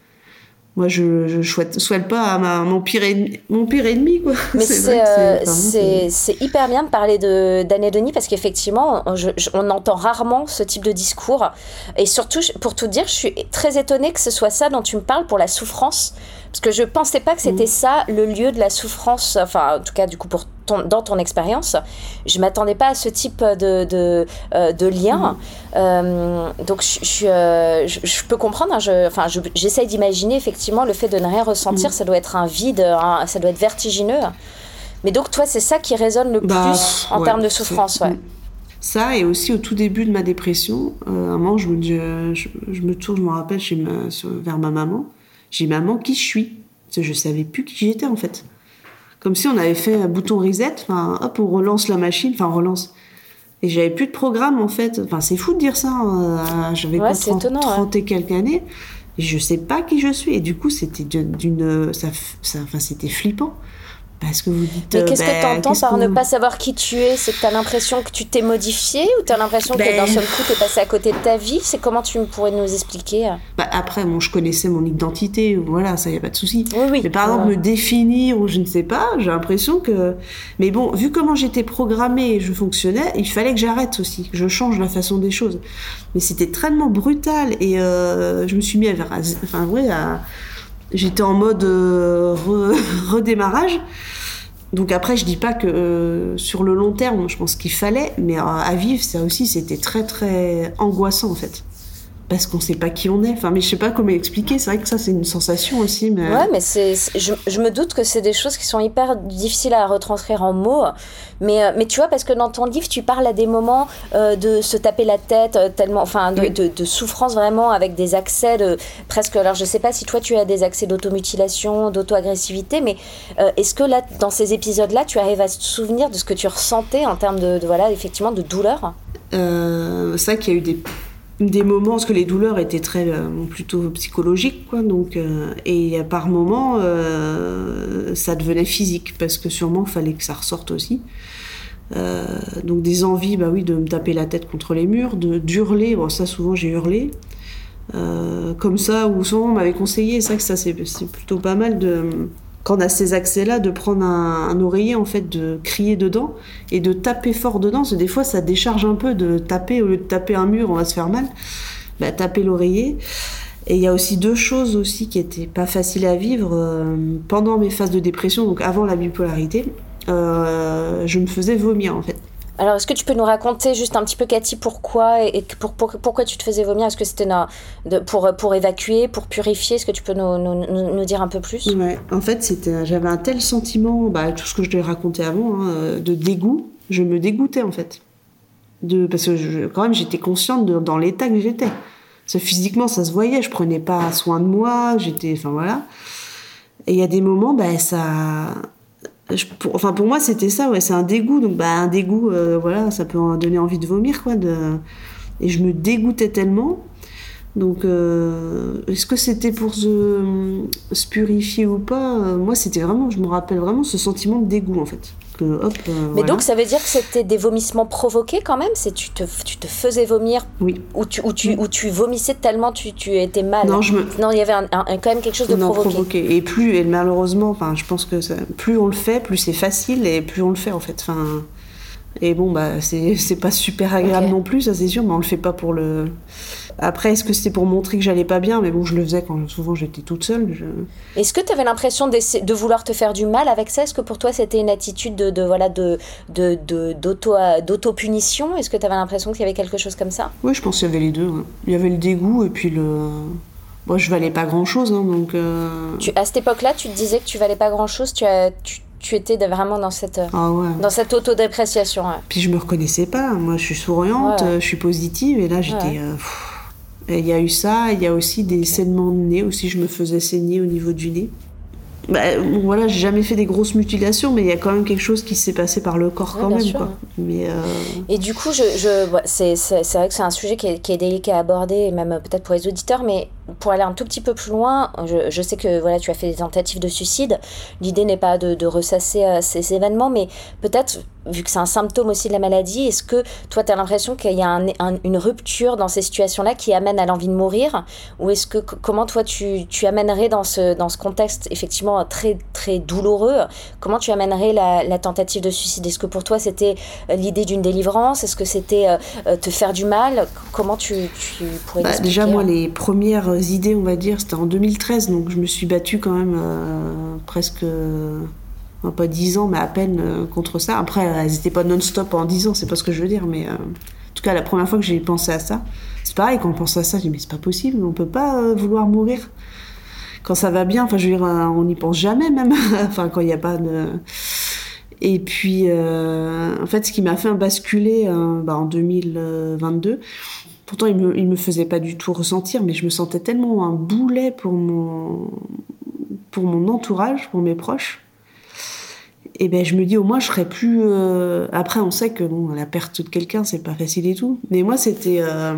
Moi, je ne souhaite, souhaite pas à ma, mon, pire ennemi, mon pire ennemi, quoi. Mais c'est, c'est, euh, c'est, c'est hyper bien de parler de, d'anédonie parce qu'effectivement, je, je, on entend rarement ce type de discours. Et surtout, pour tout dire, je suis très étonnée que ce soit ça dont tu me parles pour la souffrance. Parce que je ne pensais pas que c'était mmh. ça, le lieu de la souffrance, enfin, en tout cas, du coup, pour ton, dans ton expérience. Je ne m'attendais pas à ce type de, de, euh, de lien. Mmh. Euh, donc, je, je, euh, je, je peux comprendre, hein, je, enfin, je, j'essaye d'imaginer, effectivement, le fait de ne rien ressentir, mmh. ça doit être un vide, un, ça doit être vertigineux. Mais donc, toi, c'est ça qui résonne le bah, plus en ouais, termes de souffrance, ouais. Ça, et aussi au tout début de ma dépression, euh, à un moment, je me, je, je, je me tourne, je me rappelle, chez ma, sur, vers ma maman. J'ai maman, qui je suis ? Parce que je savais plus qui j'étais en fait. Comme si on avait fait un bouton reset, enfin hop, on relance la machine, enfin on relance. Et j'avais plus de programme en fait. Enfin c'est fou de dire ça. Hein. J'avais ouais, trente, étonnant, trente ouais. et quelques années. Et je sais pas qui je suis. Et du coup c'était d'une, d'une ça, ça, enfin c'était flippant. Parce que vous dites. Mais qu'est-ce bah, que t'entends qu'est-ce par qu'on... ne pas savoir qui tu es ? C'est que t'as l'impression que tu t'es modifié ou t'as l'impression bah... que d'un seul coup t'es passé à côté de ta vie ? C'est comment tu pourrais nous expliquer ? Bah après, bon, je connaissais mon identité, voilà, ça y a pas de souci. Oui, oui. Mais par exemple, ouais. me définir ou je ne sais pas, j'ai l'impression que. Mais bon, vu comment j'étais programmée et je fonctionnais, il fallait que j'arrête aussi, que je change la façon des choses. Mais c'était tellement brutal et euh, je me suis mis à, enfin, ouais, à... j'étais en mode euh, re... redémarrage. Donc après, je dis pas que euh, sur le long terme, je pense qu'il fallait, mais euh, à vivre, ça aussi, c'était très très angoissant en fait. Parce qu'on sait pas qui on est. Enfin, mais je sais pas comment expliquer. C'est vrai que ça, c'est une sensation aussi. Mais... Ouais, mais c'est, c'est, je, je me doute que c'est des choses qui sont hyper difficiles à retranscrire en mots. Mais, mais tu vois, parce que dans ton livre, tu parles à des moments euh, de se taper la tête, tellement, enfin, de, oui. de, de souffrance vraiment, avec des accès de presque. Alors, je sais pas si toi, tu as des accès d'automutilation, d'auto-agressivité, mais euh, est-ce que là, dans ces épisodes-là, tu arrives à te souvenir de ce que tu ressentais en termes de, de voilà, effectivement, de douleur ? euh, C'est vrai qu'il y a eu des. Des moments, parce que les douleurs étaient très euh, plutôt psychologiques, quoi. Donc, euh, et par moments, euh, ça devenait physique, parce que sûrement, il fallait que ça ressorte aussi. Euh, donc des envies, bah oui, de me taper la tête contre les murs, de d'hurler. Bon, ça, souvent, j'ai hurlé. Euh, comme ça, ou souvent, on m'avait conseillé, c'est vrai que ça, c'est, c'est plutôt pas mal de... Quand on a ces accès-là, de prendre un, un oreiller, en fait, de crier dedans et de taper fort dedans. Parce que des fois, ça décharge un peu de taper. Au lieu de taper un mur, on va se faire mal. Bah, taper l'oreiller. Et il y a aussi deux choses aussi qui étaient pas faciles à vivre. Euh, pendant mes phases de dépression, donc avant la bipolarité, euh, je me faisais vomir, en fait. Alors, est-ce que tu peux nous raconter juste un petit peu, Cathy, pourquoi et pour, pour, pourquoi tu te faisais vomir ? Est-ce que c'était na, de, pour, pour évacuer, pour purifier ? Est-ce que tu peux nous, nous, nous, nous dire un peu plus ? Ouais, en fait, c'était, j'avais un tel sentiment, bah, tout ce que je t'ai raconté avant, hein, de dégoût. Je me dégoûtais, en fait. De, parce que je, quand même, j'étais consciente de, dans l'état que j'étais. Parce que physiquement, ça se voyait. Je prenais pas soin de moi. J'étais, enfin voilà. Et il y a des moments, bah, ça... Je, pour, enfin pour moi c'était ça, ouais, c'est un dégoût, donc bah un dégoût, euh, voilà, ça peut en donner envie de vomir, quoi. De, et je me dégoûtais tellement Donc, euh, est-ce que c'était pour se, se purifier ou pas ? Moi, c'était vraiment, je me rappelle vraiment ce sentiment de dégoût, en fait. Que, hop, euh, Mais voilà. donc, ça veut dire que c'était des vomissements provoqués quand même ? C'est tu te, tu te faisais vomir ? Oui. Ou tu, ou tu, ou tu vomissais tellement tu, tu étais mal ? Non, je me... non, il y avait un, un, quand même quelque chose de non, provoqué. provoqué. Et plus, et malheureusement, enfin, je pense que ça, plus on le fait, plus c'est facile et plus on le fait, en fait. Enfin, et bon, bah, c'est, c'est pas super agréable okay. non plus, ça c'est sûr, mais on le fait pas pour le... Après, est-ce que c'était pour montrer que j'allais pas bien ? Mais bon, je le faisais quand souvent j'étais toute seule. Je... Est-ce que tu avais l'impression de vouloir te faire du mal avec ça ? Est-ce que pour toi c'était une attitude de, de, voilà, de, de, de, d'auto, d'auto-punition ? Est-ce que tu avais l'impression qu'il y avait quelque chose comme ça ? Oui, je pense qu'il y avait les deux. Ouais. Il y avait le dégoût et puis le... Moi, je valais pas grand-chose, hein, donc... Euh... Tu, à cette époque-là, tu te disais que tu valais pas grand-chose, tu as... Tu... Tu étais vraiment dans cette, ah ouais. dans cette autodépréciation. Ouais. Puis je me reconnaissais pas. Moi, je suis souriante, ouais. je suis positive. Et là, j'étais... Ouais. Euh, il y a eu ça. Il y a aussi des saignements de nez. Aussi, je me faisais saigner au niveau du nez. Bah, bon, voilà, j'ai jamais fait des grosses mutilations, mais il y a quand même quelque chose qui s'est passé par le corps ouais, quand même. Sûr, quoi. Ouais. Mais, euh... Et du coup, je, je, c'est, c'est, c'est vrai que c'est un sujet qui est, qui est délicat à aborder, et même peut-être pour les auditeurs, mais pour aller un tout petit peu plus loin, je, je sais que voilà, tu as fait des tentatives de suicide. L'idée n'est pas de, de ressasser euh, ces événements, mais peut-être, vu que c'est un symptôme aussi de la maladie, est-ce que toi, tu as l'impression qu'il y a un, un, une rupture dans ces situations-là qui amène à l'envie de mourir ? Ou est-ce que, comment toi, tu, tu amènerais dans ce, dans ce contexte, effectivement, très, très douloureux, comment tu amènerais la, la tentative de suicide ? Est-ce que pour toi, c'était l'idée d'une délivrance ? Est-ce que c'était euh, te faire du mal ? Comment tu, tu pourrais bah, l'expliquer ? Déjà, moi, les premières idées, on va dire, c'était en deux mille treize, donc je me suis battue quand même euh, presque... Euh, pas dix ans, mais à peine euh, contre ça. Après, elles n'étaient pas non-stop en dix ans, c'est pas ce que je veux dire, mais euh, en tout cas, la première fois que j'ai pensé à ça, c'est pareil, quand on pense à ça, je dis, mais c'est pas possible, on peut pas euh, vouloir mourir. Quand ça va bien, enfin, je veux dire, on n'y pense jamais, même, enfin, quand il n'y a pas de... Et puis, euh, en fait, ce qui m'a fait basculer euh, bah, en deux mille vingt-deux, pourtant, il me, il me faisait pas du tout ressentir, mais je me sentais tellement un boulet pour mon, pour mon entourage, pour mes proches. Et ben je me dis au moins je serais plus euh... après on sait que bon la perte de quelqu'un c'est pas facile et tout, mais moi c'était euh...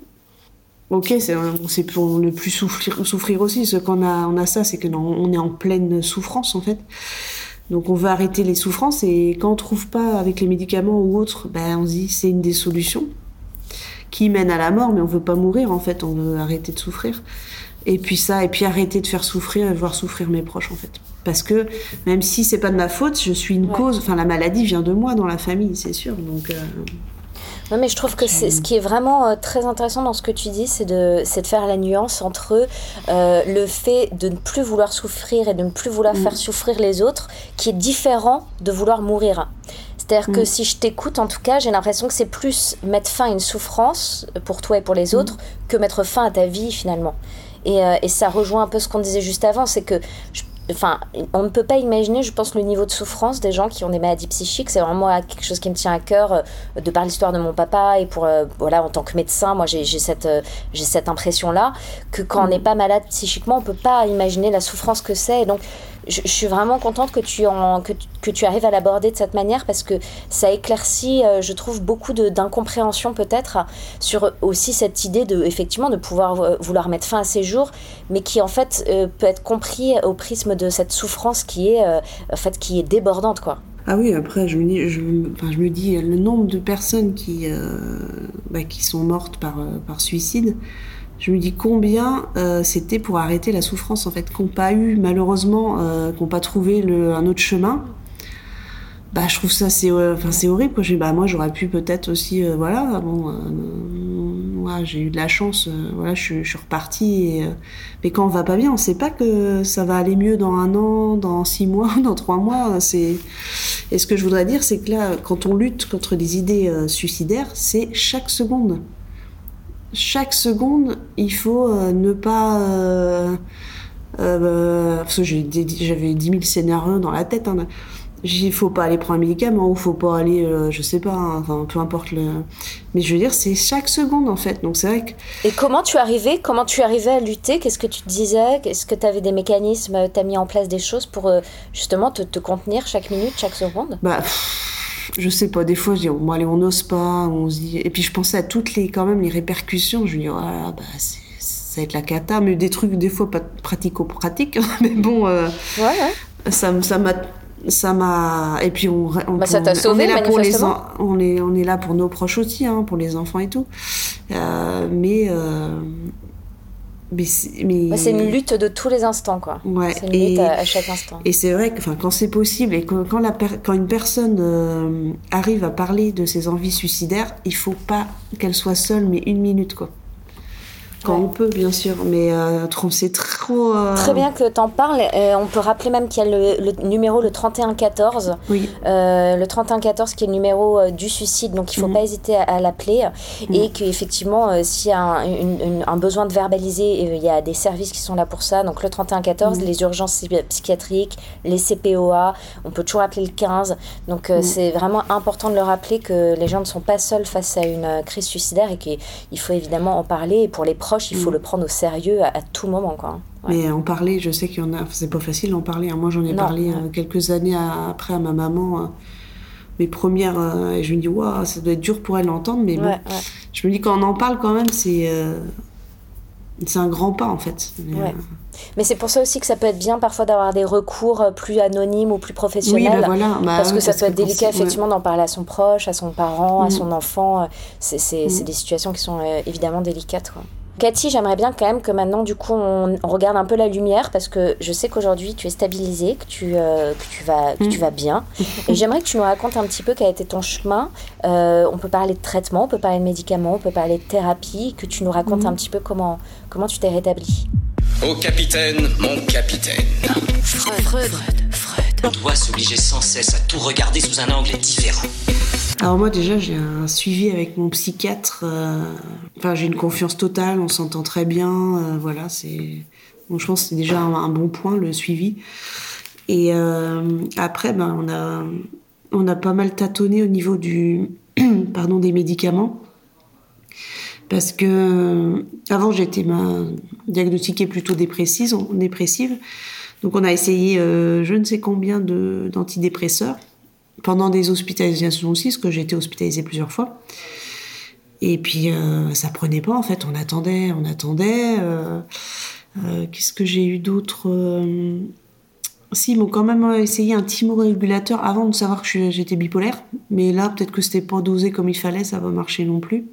ok c'est c'est pour ne plus souffrir souffrir aussi, parce que quand on a on a ça c'est que non, on est en pleine souffrance en fait, donc on veut arrêter les souffrances, et quand on trouve pas avec les médicaments ou autres, ben on se dit c'est une des solutions qui mène à la mort, mais on veut pas mourir en fait, on veut arrêter de souffrir. Et puis ça, et puis arrêter de faire souffrir et voir souffrir mes proches en fait. Parce que même si c'est pas de ma faute, je suis une ouais. cause. Enfin, la maladie vient de moi dans la famille, c'est sûr. Donc. Euh... Non, mais je trouve que c'est, ce qui est vraiment euh, très intéressant dans ce que tu dis, c'est de, c'est de faire la nuance entre euh, le fait de ne plus vouloir souffrir et de ne plus vouloir mmh. faire souffrir les autres, qui est différent de vouloir mourir. C'est-à-dire mmh. que si je t'écoute, en tout cas, j'ai l'impression que c'est plus mettre fin à une souffrance pour toi et pour les mmh. autres que mettre fin à ta vie finalement. Et, euh, et ça rejoint un peu ce qu'on disait juste avant, c'est que je, enfin, on ne peut pas imaginer, je pense, le niveau de souffrance des gens qui ont des maladies psychiques. C'est vraiment quelque chose qui me tient à cœur, euh, de par l'histoire de mon papa, et pour, euh, voilà, en tant que médecin, moi j'ai, j'ai, cette, euh, j'ai cette impression-là, que quand mmh. on n'est pas malade psychiquement, on ne peut pas imaginer la souffrance que c'est. Et donc, je, je suis vraiment contente que tu, en, que, que tu arrives à l'aborder de cette manière, parce que ça éclaircit, euh, je trouve, beaucoup de, d'incompréhension peut-être sur aussi cette idée de, effectivement, de pouvoir euh, vouloir mettre fin à ces jours, mais qui en fait euh, peut être compris au prisme de cette souffrance qui est, euh, en fait, qui est débordante, quoi. Ah oui, après je me dis, je, enfin, je me dis le nombre de personnes qui, euh, bah, qui sont mortes par, euh, par suicide. Je me dis combien euh, c'était pour arrêter la souffrance en fait, qu'on pas eu malheureusement, euh, qu'on pas trouvé le, un autre chemin. Bah je trouve ça c'est, euh, enfin c'est horrible quoi. J'ai, bah moi j'aurais pu peut-être aussi, euh, voilà, bon, euh, moi j'ai eu de la chance, euh, voilà, je suis, je suis repartie. Et, euh, mais quand on va pas bien, on sait pas que ça va aller mieux dans un an, dans six mois, dans trois mois. C'est, et ce que je voudrais dire, c'est que là, quand on lutte contre des idées euh, suicidaires, c'est chaque seconde. Chaque seconde, il faut euh, ne pas... Euh, euh, parce que j'ai, j'avais dix mille scénarios dans la tête. Hein. Il faut pas aller prendre un médicament, ou faut pas aller, euh, je sais pas, hein, enfin peu importe le... Mais je veux dire, c'est chaque seconde en fait, donc c'est vrai que... Et comment tu arrivais, comment tu arrivais à lutter ? Qu'est-ce que tu te disais ? Est-ce que tu avais des mécanismes, tu as mis en place des choses pour euh, justement te, te contenir chaque minute, chaque seconde ? Bah... Pff... Je sais pas, des fois je dis bon allez on n'ose pas, on se dit, et puis je pensais à toutes les quand même les répercussions, je me dis voilà, bah c'est, ça va être la cata, mais des trucs des fois pas pratico-pratiques, mais bon, euh, ouais, ouais. ça, ça m'a, ça m'a, et puis on, on, bah, ça t'a on, sauvé, on est là pour les, en... on est, on est là pour nos proches aussi, hein, pour les enfants et tout, euh, mais, euh, mais, c'est, mais... Ouais, c'est une lutte de tous les instants, quoi. Ouais, c'est une et, lutte à, à chaque instant. Et c'est vrai que, enfin, quand c'est possible et que, quand la per- quand une personne euh, arrive à parler de ses envies suicidaires, il faut pas qu'elle soit seule, mais une minute, quoi. Quand ouais. on peut, bien sûr, mais euh, c'est trop... Euh... Très bien que tu en parles. Euh, on peut rappeler même qu'il y a le, le numéro, le trente et un quatorze. Oui. Euh, le trente et un quatorze qui est le numéro euh, du suicide, donc il ne faut mmh. pas hésiter à, à l'appeler. Mmh. Et qu'effectivement, euh, s'il y a un, une, une, un besoin de verbaliser, il euh, y a des services qui sont là pour ça. Donc le trente et un quatorze, mmh. les urgences psychiatriques, les C P O A, on peut toujours appeler le quinze. Donc euh, mmh. c'est vraiment important de le rappeler que les gens ne sont pas seuls face à une euh, crise suicidaire et qu'il faut évidemment en parler. Et pour les proches, il faut mmh. le prendre au sérieux à, à tout moment, quoi. Ouais. Mais en parler, je sais qu'il y en a, c'est pas facile d'en parler. Moi, j'en ai non, parlé ouais. euh, quelques années à, après à ma maman. Euh, mes premières, euh, et je me dis, waouh, ça doit être dur pour elle d'entendre, mais bon, ouais, ouais. je me dis, quand on en parle quand même, c'est, euh, c'est un grand pas, en fait. Mais, ouais. euh... mais c'est pour ça aussi que ça peut être bien parfois d'avoir des recours plus anonymes ou plus professionnels. Oui, bah voilà. Bah, parce que ouais, ça parce peut être que délicat, c'est... effectivement, ouais. d'en parler à son proche, à son parent, mmh. à son enfant. C'est, c'est, mmh. c'est des situations qui sont euh, évidemment délicates, quoi. Cathy, j'aimerais bien quand même que maintenant, du coup, on, on regarde un peu la lumière parce que je sais qu'aujourd'hui, tu es stabilisée, que tu, euh, que tu, vas, que mmh. tu vas bien. Et j'aimerais que tu nous racontes un petit peu quel a été ton chemin. Euh, on peut parler de traitement, on peut parler de médicaments, on peut parler de thérapie, que tu nous racontes mmh. un petit peu comment, comment tu t'es rétablie. Ô capitaine, mon capitaine. Freud, Freud, Freud. On doit s'obliger sans cesse à tout regarder sous un angle différent. Alors moi déjà j'ai un suivi avec mon psychiatre, euh... enfin j'ai une confiance totale, on s'entend très bien, euh, voilà c'est, bon, je pense que c'est déjà un, un bon point le suivi. Et euh, après ben on a on a pas mal tâtonné au niveau du pardon des médicaments parce que euh, avant j'étais ma... diagnostiquée plutôt dépressive, dépressive, donc on a essayé euh, je ne sais combien de d'antidépresseurs. Pendant des hospitalisations aussi, parce que j'ai été hospitalisée plusieurs fois. Et puis, euh, ça prenait pas, en fait. On attendait, on attendait. Euh, euh, qu'est-ce que j'ai eu d'autre euh... Si, ils m'ont quand même essayé un thymorégulateur avant de savoir que j'étais bipolaire. Mais là, peut-être que c'était pas dosé comme il fallait, ça va marcher non plus.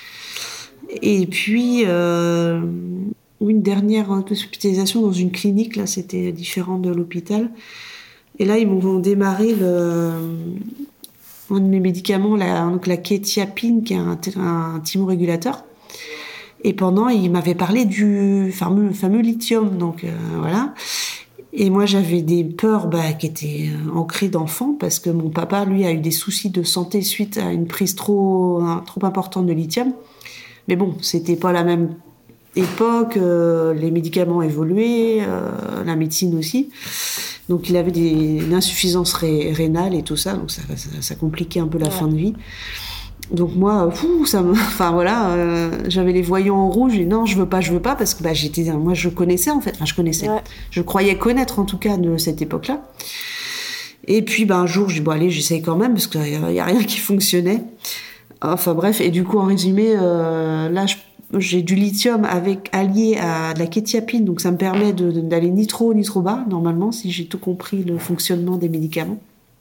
Et puis, euh, une dernière hospitalisation dans une clinique, là, c'était différent de l'hôpital. Et là, ils m'ont démarré le, un de mes médicaments, la, donc la quétiapine, qui est un, un thymorégulateur. Et pendant, ils m'avaient parlé du fameux, fameux lithium. Donc, euh, voilà. Et moi, j'avais des peurs bah, qui étaient ancrées d'enfant, parce que mon papa, lui, a eu des soucis de santé suite à une prise trop, trop importante de lithium. Mais bon, c'était pas la même époque. Euh, les médicaments évoluaient, euh, la médecine aussi. Donc il avait des, une insuffisance ré, rénale et tout ça, donc ça, ça, ça compliquait un peu la ouais. fin de vie. Donc moi, fou, ça me, enfin voilà, euh, j'avais les voyants en rouge et non, je veux pas, je veux pas parce que bah j'étais, moi je connaissais en fait, enfin je connaissais, ouais. je croyais connaître en tout cas de cette époque-là. Et puis bah un jour, je dis bon allez, j'essaye quand même parce qu'il y, y a rien qui fonctionnait. Enfin bref, et du coup en résumé, euh, là je j'ai du lithium avec allié à de la quétiapine, donc ça me permet de, de, d'aller ni trop ni trop bas, normalement, si j'ai tout compris le fonctionnement des médicaments.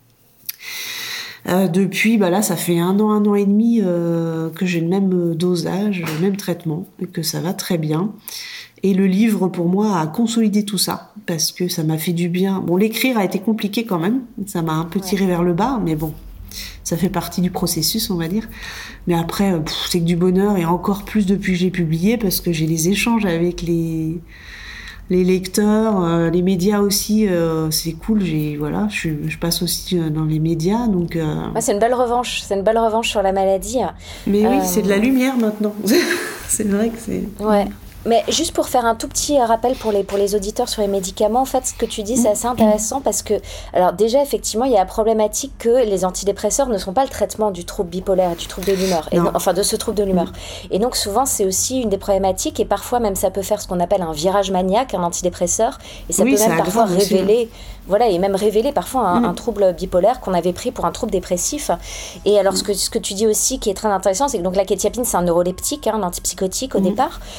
Euh, depuis, bah là, ça fait un an, un an et demi euh, que j'ai le même dosage, le même traitement, et que ça va très bien. Et le livre, pour moi, a consolidé tout ça, parce que ça m'a fait du bien. Bon, l'écrire a été compliqué quand même, ça m'a un peu tiré ouais. vers le bas, mais bon, ça fait partie du processus, on va dire. Mais après, pff, c'est que du bonheur, et encore plus depuis que j'ai publié, parce que j'ai les échanges avec les, les lecteurs, euh, les médias aussi, euh, c'est cool. J'ai, voilà, je, je passe aussi euh, dans les médias. Donc, euh... ouais, c'est une belle revanche, c'est une belle revanche sur la maladie. Mais euh... oui, c'est de la lumière maintenant. C'est vrai que c'est... Ouais. Mais juste pour faire un tout petit rappel pour les, pour les auditeurs sur les médicaments, en fait, ce que tu dis, c'est assez intéressant parce que, alors déjà, effectivement, il y a la problématique que les antidépresseurs ne sont pas le traitement du trouble bipolaire, du trouble de l'humeur, et non, enfin de ce trouble de l'humeur. Et donc, souvent, c'est aussi une des problématiques, et parfois même, ça peut faire ce qu'on appelle un virage maniaque, un antidépresseur, et ça oui, peut même parfois révéler, aussi. Voilà, et même révéler parfois un, mmh. un trouble bipolaire qu'on avait pris pour un trouble dépressif. Et alors, mmh. ce, que, ce que tu dis aussi, qui est très intéressant, c'est que donc, la quétiapine, c'est un neuroleptique, hein, un antipsychotique au mmh. départ, mais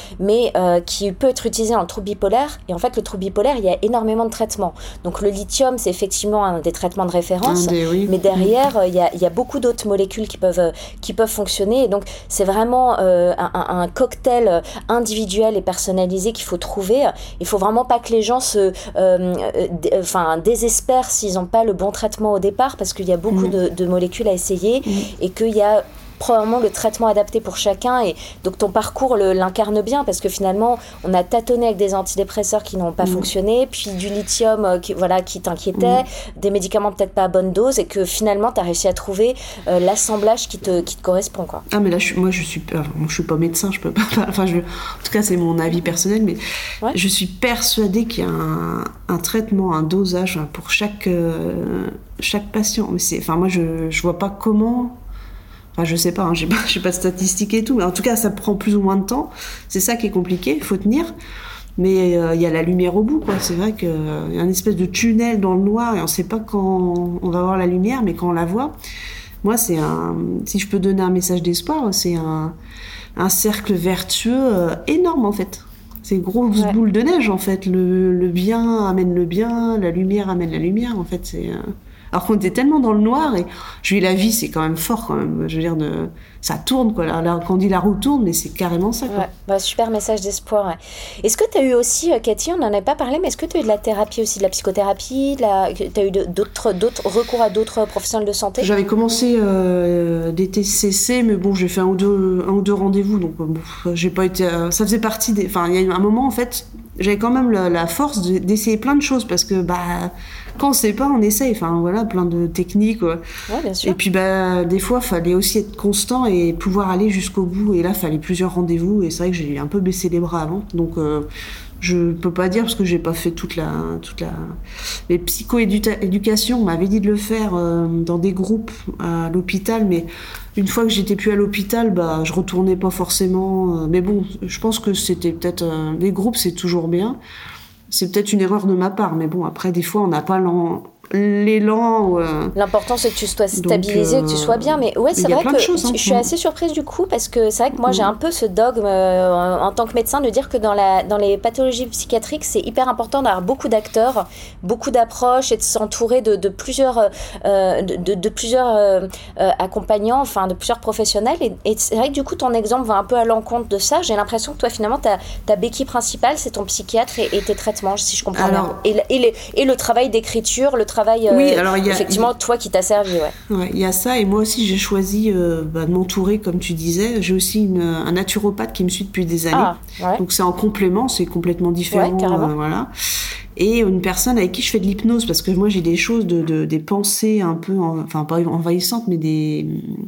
euh, qui peut être utilisé dans le trouble bipolaire. Et en fait, le trouble bipolaire, il y a énormément de traitements. Donc le lithium, c'est effectivement un des traitements de référence, des, oui. mais derrière, euh, il y a, il y a beaucoup d'autres molécules qui peuvent, euh, qui peuvent fonctionner. Et donc, c'est vraiment euh, un, un cocktail individuel et personnalisé qu'il faut trouver. Il faut vraiment pas que les gens se, euh, d- enfin, désespèrent s'ils n'ont pas le bon traitement au départ, parce qu'il y a beaucoup mmh. de, de molécules à essayer mmh. et qu'il y a probablement le traitement adapté pour chacun, et donc ton parcours le, l'incarne bien, parce que finalement on a tâtonné avec des antidépresseurs qui n'ont pas mmh. fonctionné, puis du lithium euh, qui, voilà, qui t'inquiétait, mmh. des médicaments peut-être pas à bonne dose, et que finalement tu as réussi à trouver euh, l'assemblage qui te, qui te correspond, quoi. Ah mais là je, moi je suis euh, je suis pas médecin, je peux pas, enfin je, en tout cas c'est mon avis personnel, mais ouais. je suis persuadée qu'il y a un, un traitement, un dosage pour chaque euh, chaque patient, mais c'est, enfin moi je je vois pas comment. Enfin, je sais pas, hein, j'ai pas, j'ai pas de statistiques et tout, mais en tout cas, ça prend plus ou moins de temps. C'est ça qui est compliqué, il faut tenir. Mais il euh, y a la lumière au bout, quoi. C'est vrai qu'il euh, y a une espèce de tunnel dans le noir et on sait pas quand on va voir la lumière, mais quand on la voit, moi, c'est un, si je peux donner un message d'espoir, c'est un, un cercle vertueux euh, énorme, en fait. C'est une grosse ouais. boule de neige, en fait. Le, le bien amène le bien, la lumière amène la lumière, en fait, c'est... Euh... Alors qu'on était tellement dans le noir, et je dis la vie, c'est quand même fort, quand même. Je veux dire, de... ça tourne, quoi. Là, quand on dit la roue tourne, mais c'est carrément ça, quoi. Ouais. Bah, super message d'espoir. Ouais. Est-ce que tu as eu aussi, Cathy, on n'en a pas parlé, mais est-ce que tu as eu de la thérapie aussi, de la psychothérapie, de la... tu as eu de, d'autres, d'autres recours à d'autres professionnels de santé? J'avais commencé euh, des T C C, mais bon, j'ai fait un ou deux, un ou deux rendez-vous, donc bon, j'ai pas été. Euh, ça faisait partie des. Enfin, il y a eu un moment, en fait, j'avais quand même la, la force de, d'essayer plein de choses, parce que, bah. Quand on sait pas, on essaye. Enfin, voilà, plein de techniques. Ouais, bien sûr. Et puis, bah, des fois, il fallait aussi être constant et pouvoir aller jusqu'au bout. Et là, il fallait plusieurs rendez-vous. Et c'est vrai que j'ai un peu baissé les bras avant. Donc, euh, je peux pas dire parce que j'ai pas fait toute la... Toute la... Mais psycho-éducation, on m'avait dit de le faire euh, dans des groupes à l'hôpital. Mais une fois que j'étais plus à l'hôpital, bah, je retournais pas forcément. Euh, mais bon, je pense que c'était peut-être... Euh, les groupes, c'est toujours bien. C'est peut-être une erreur de ma part, mais bon, après, des fois, on n'a pas l'en... l'élan. Euh... L'important, c'est que tu sois stabilisé, Donc, euh... que tu sois bien. Mais ouais, c'est vrai que choses, hein, je suis assez surprise du coup, parce que c'est vrai que moi, mmh. j'ai un peu ce dogme euh, en tant que médecin de dire que dans, la, dans les pathologies psychiatriques, c'est hyper important d'avoir beaucoup d'acteurs, beaucoup d'approches et de s'entourer de, de plusieurs, euh, de, de, de plusieurs euh, euh, accompagnants, enfin, de plusieurs professionnels. Et, et c'est vrai que du coup, ton exemple va un peu à l'encontre de ça. J'ai l'impression que toi, finalement, ta, ta béquille principale, c'est ton psychiatre et, et tes traitements, si je comprends alors... bien. Et, et, les, et le travail d'écriture, le travail Euh, oui, alors il y a effectivement y a, toi qui t'as servi, ouais. Ouais, il y a ça, et moi aussi j'ai choisi euh, bah, de m'entourer, comme tu disais. J'ai aussi une, un naturopathe qui me suit depuis des années, ah, ouais. donc c'est en complément, c'est complètement différent, ouais, euh, voilà. Et une personne avec qui je fais de l'hypnose, parce que moi j'ai des choses, de, de des pensées un peu, en, enfin pas envahissantes, mais des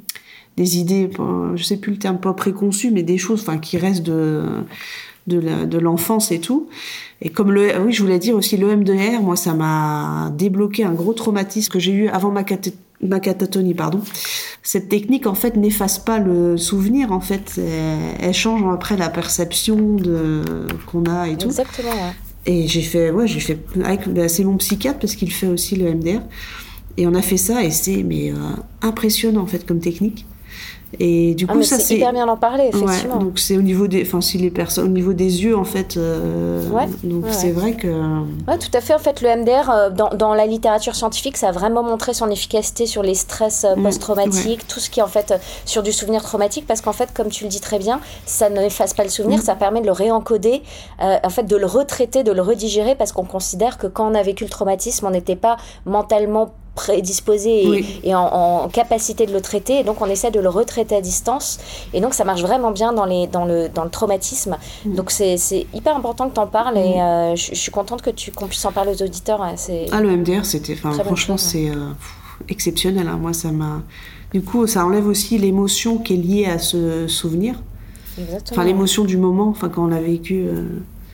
des idées, je sais plus le terme, pas préconçues, mais des choses, enfin qui restent de de, la, de l'enfance et tout. Et comme le, oui, je voulais dire aussi l'E M D R, moi, ça m'a débloqué un gros traumatisme que j'ai eu avant ma, cat- ma catatonie, pardon. Cette technique, en fait, n'efface pas le souvenir, en fait. Elle, elle change après la perception de, qu'on a et tout. Exactement, ouais. Et j'ai fait, ouais, j'ai fait, avec, bah, c'est mon psychiatre parce qu'il fait aussi le E M D R. Et on a fait ça et c'est, mais, euh, impressionnant, en fait, comme technique. Et du coup, ah, ça c'est c'est hyper bien d'en parler, effectivement. Ouais, donc c'est au niveau des, enfin si les personnes, au niveau des yeux en fait. Euh, ouais. Donc ouais, c'est ouais. vrai que. Ouais, tout à fait. En fait, le E M D R dans, dans la littérature scientifique, ça a vraiment montré son efficacité sur les stress post-traumatiques, ouais. tout ce qui est en fait sur du souvenir traumatique, parce qu'en fait, comme tu le dis très bien, ça n'efface pas le souvenir, mmh. ça permet de le réencoder, euh, en fait, de le retraiter, de le redigérer, parce qu'on considère que quand on a vécu le traumatisme, on n'était pas mentalement prédisposé et, oui. et en, en capacité de le traiter, et donc on essaie de le retraiter à distance, et donc ça marche vraiment bien dans, les, dans, le, dans le traumatisme. Mmh. Donc c'est, c'est hyper important que tu en parles, mmh. et euh, je, je suis contente que tu, qu'on puisse en parler aux auditeurs. C'est ah, le E M D R, c'était, franchement, chose, c'est euh, exceptionnel. Hein. Moi, ça m'a... Du coup, ça enlève aussi l'émotion qui est liée à ce souvenir. Exactement. Enfin, l'émotion du moment, enfin, quand on l'a vécu... Euh...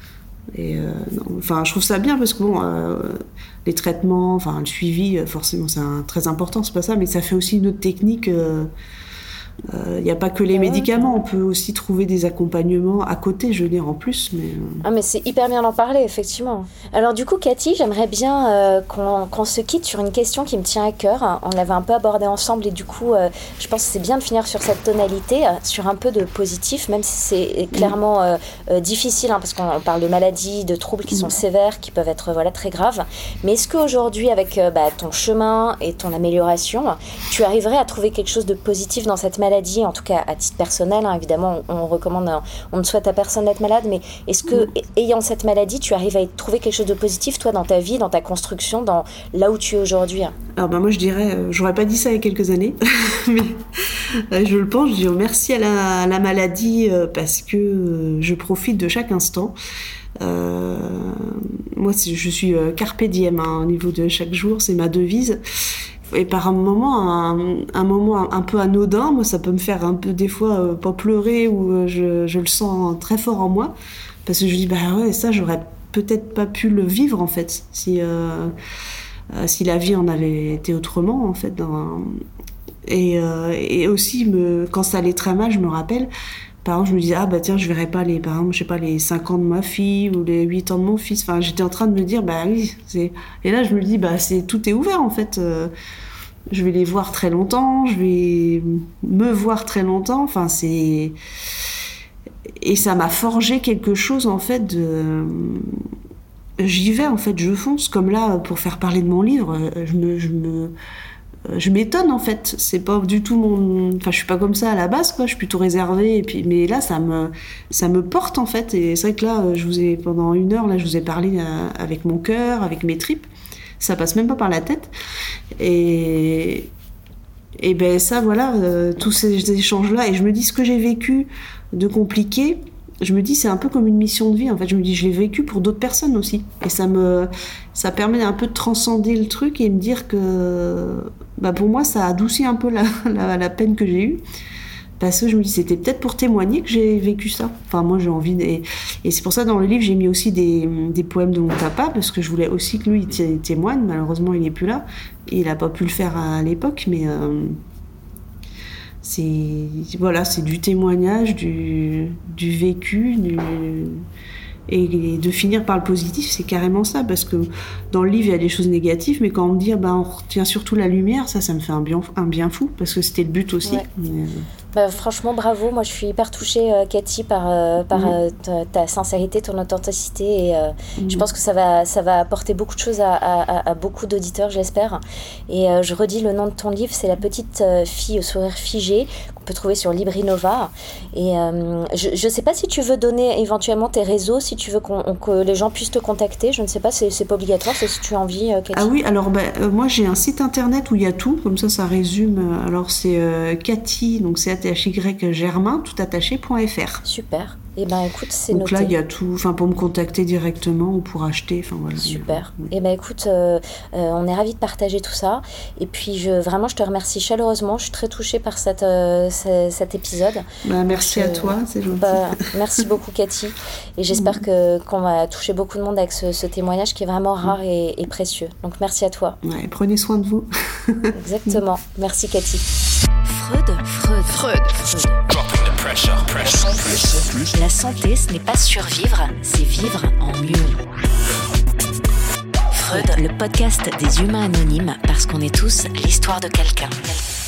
Et euh, non, enfin, je trouve ça bien parce que bon, euh, les traitements, enfin le suivi, forcément, c'est un, très important, c'est pas ça, mais ça fait aussi une autre technique. Euh, Il euh, n'y a pas que les ouais, médicaments, on peut aussi trouver des accompagnements à côté, je veux dire, en plus. Mais... Ah, mais c'est hyper bien d'en parler, effectivement. Alors du coup, Cathy, j'aimerais bien euh, qu'on, qu'on se quitte sur une question qui me tient à cœur. On l'avait un peu abordée ensemble et du coup, euh, je pense que c'est bien de finir sur cette tonalité, euh, sur un peu de positif, même si c'est clairement euh, euh, difficile, hein, parce qu'on parle de maladies, de troubles qui sont mmh. sévères, qui peuvent être voilà, très graves. Mais est-ce qu'aujourd'hui, avec euh, bah, ton chemin et ton amélioration, tu arriverais à trouver quelque chose de positif dans cette maladie? En tout cas à titre personnel, hein, évidemment on, on recommande, on ne souhaite à personne d'être malade, mais est-ce que mmh. ayant cette maladie tu arrives à trouver quelque chose de positif toi dans ta vie, dans ta construction, dans là où tu es aujourd'hui? Alors bah moi je dirais, euh, j'aurais pas dit ça il y a quelques années, mais euh, je le pense, je dis merci à la, à la maladie euh, parce que euh, je profite de chaque instant. Euh, moi je suis euh, carpe diem hein, au niveau de chaque jour, c'est ma devise. Et par un moment, un, un moment un, un peu anodin, moi, ça peut me faire un peu, des fois, euh, pas pleurer ou euh, je, je le sens très fort en moi. Parce que je me dis, bah ouais, ça, j'aurais peut-être pas pu le vivre, en fait, si, euh, euh, si la vie en avait été autrement, en fait. Dans... Et, euh, et aussi, me, quand ça allait très mal, je me rappelle, par exemple, je me disais, ah bah tiens, je verrai pas les, par exemple, je sais pas, les cinq ans de ma fille ou les huit ans de mon fils. Enfin, j'étais en train de me dire, bah oui, c'est... Et là, je me dis, bah c'est, tout est ouvert, en fait. Euh, je vais les voir très longtemps, je vais me voir très longtemps. Enfin, c'est... Et ça m'a forgé quelque chose, en fait, de... J'y vais, en fait, je fonce. Comme là, pour faire parler de mon livre, je me... Je me... Je m'étonne en fait, c'est pas du tout mon... Enfin, je suis pas comme ça à la base, quoi. Je suis plutôt réservée, et puis... mais là, ça me... ça me porte en fait. Et c'est vrai que là, je vous ai... pendant une heure, là, je vous ai parlé avec mon cœur, avec mes tripes. Ça passe même pas par la tête. Et, et ben ça, voilà, euh, tous ces échanges-là. Et je me dis, ce que j'ai vécu de compliqué, je me dis, c'est un peu comme une mission de vie. En fait, je me dis, je l'ai vécu pour d'autres personnes aussi. Et ça me... ça permet un peu de transcender le truc et me dire que... Bah pour moi, ça adoucit un peu la, la, la peine que j'ai eue. Parce que je me dis, c'était peut-être pour témoigner que j'ai vécu ça. Enfin, moi, j'ai envie... De... Et, et c'est pour ça, dans le livre, j'ai mis aussi des, des poèmes de mon papa, parce que je voulais aussi que lui, il témoigne. Malheureusement, il n'est plus là. Il n'a pas pu le faire à l'époque, mais... Euh, c'est... Voilà, c'est du témoignage, du, du vécu, du... Et de finir par le positif, c'est carrément ça, parce que dans le livre, il y a des choses négatives, mais quand on me dit, bah, on retient surtout la lumière, ça, ça me fait un bien, un bien fou, parce que c'était le but aussi. Ouais. Mais... Bah, franchement, bravo. Moi, je suis hyper touchée, euh, Cathy, par, euh, par mmh. euh, ta, ta sincérité, ton authenticité. Et euh, mmh. je pense que ça va, ça va apporter beaucoup de choses à, à, à beaucoup d'auditeurs, j'espère. Et euh, je redis le nom de ton livre, c'est La petite euh, fille au sourire figé, qu'on peut trouver sur Librinova. Et euh, je ne sais pas si tu veux donner éventuellement tes réseaux, si tu veux qu'on, que les gens puissent te contacter. Je ne sais pas, c'est, c'est pas obligatoire, c'est si tu as envie, euh, Cathy. Ah oui, alors bah, euh, moi, j'ai un site internet où il y a tout, comme ça, ça résume. Alors, c'est euh, Cathy, donc c'est T H Y Germain, tout attaché, .fr. Super. Et eh ben écoute, c'est donc noté. Donc là, il y a tout, enfin pour me contacter directement ou pour acheter, enfin voilà. Super. Et eh ben écoute, euh, euh, on est ravis de partager tout ça. Et puis je, vraiment, je te remercie chaleureusement. Je suis très touchée par cette, euh, ce, cet épisode. Bah, merci Donc, à toi, c'est gentil. Bah, merci beaucoup, Cathy. Et j'espère que qu'on va toucher beaucoup de monde avec ce, ce témoignage qui est vraiment rare et, et précieux. Donc merci à toi. Ouais, prenez soin de vous. Exactement. Merci, Cathy. Freud, Freud, Freud, Freud. Pressure, pressure. La santé, ce n'est pas survivre, c'est vivre en mieux. Freud, le podcast des humains anonymes, parce qu'on est tous l'histoire de quelqu'un.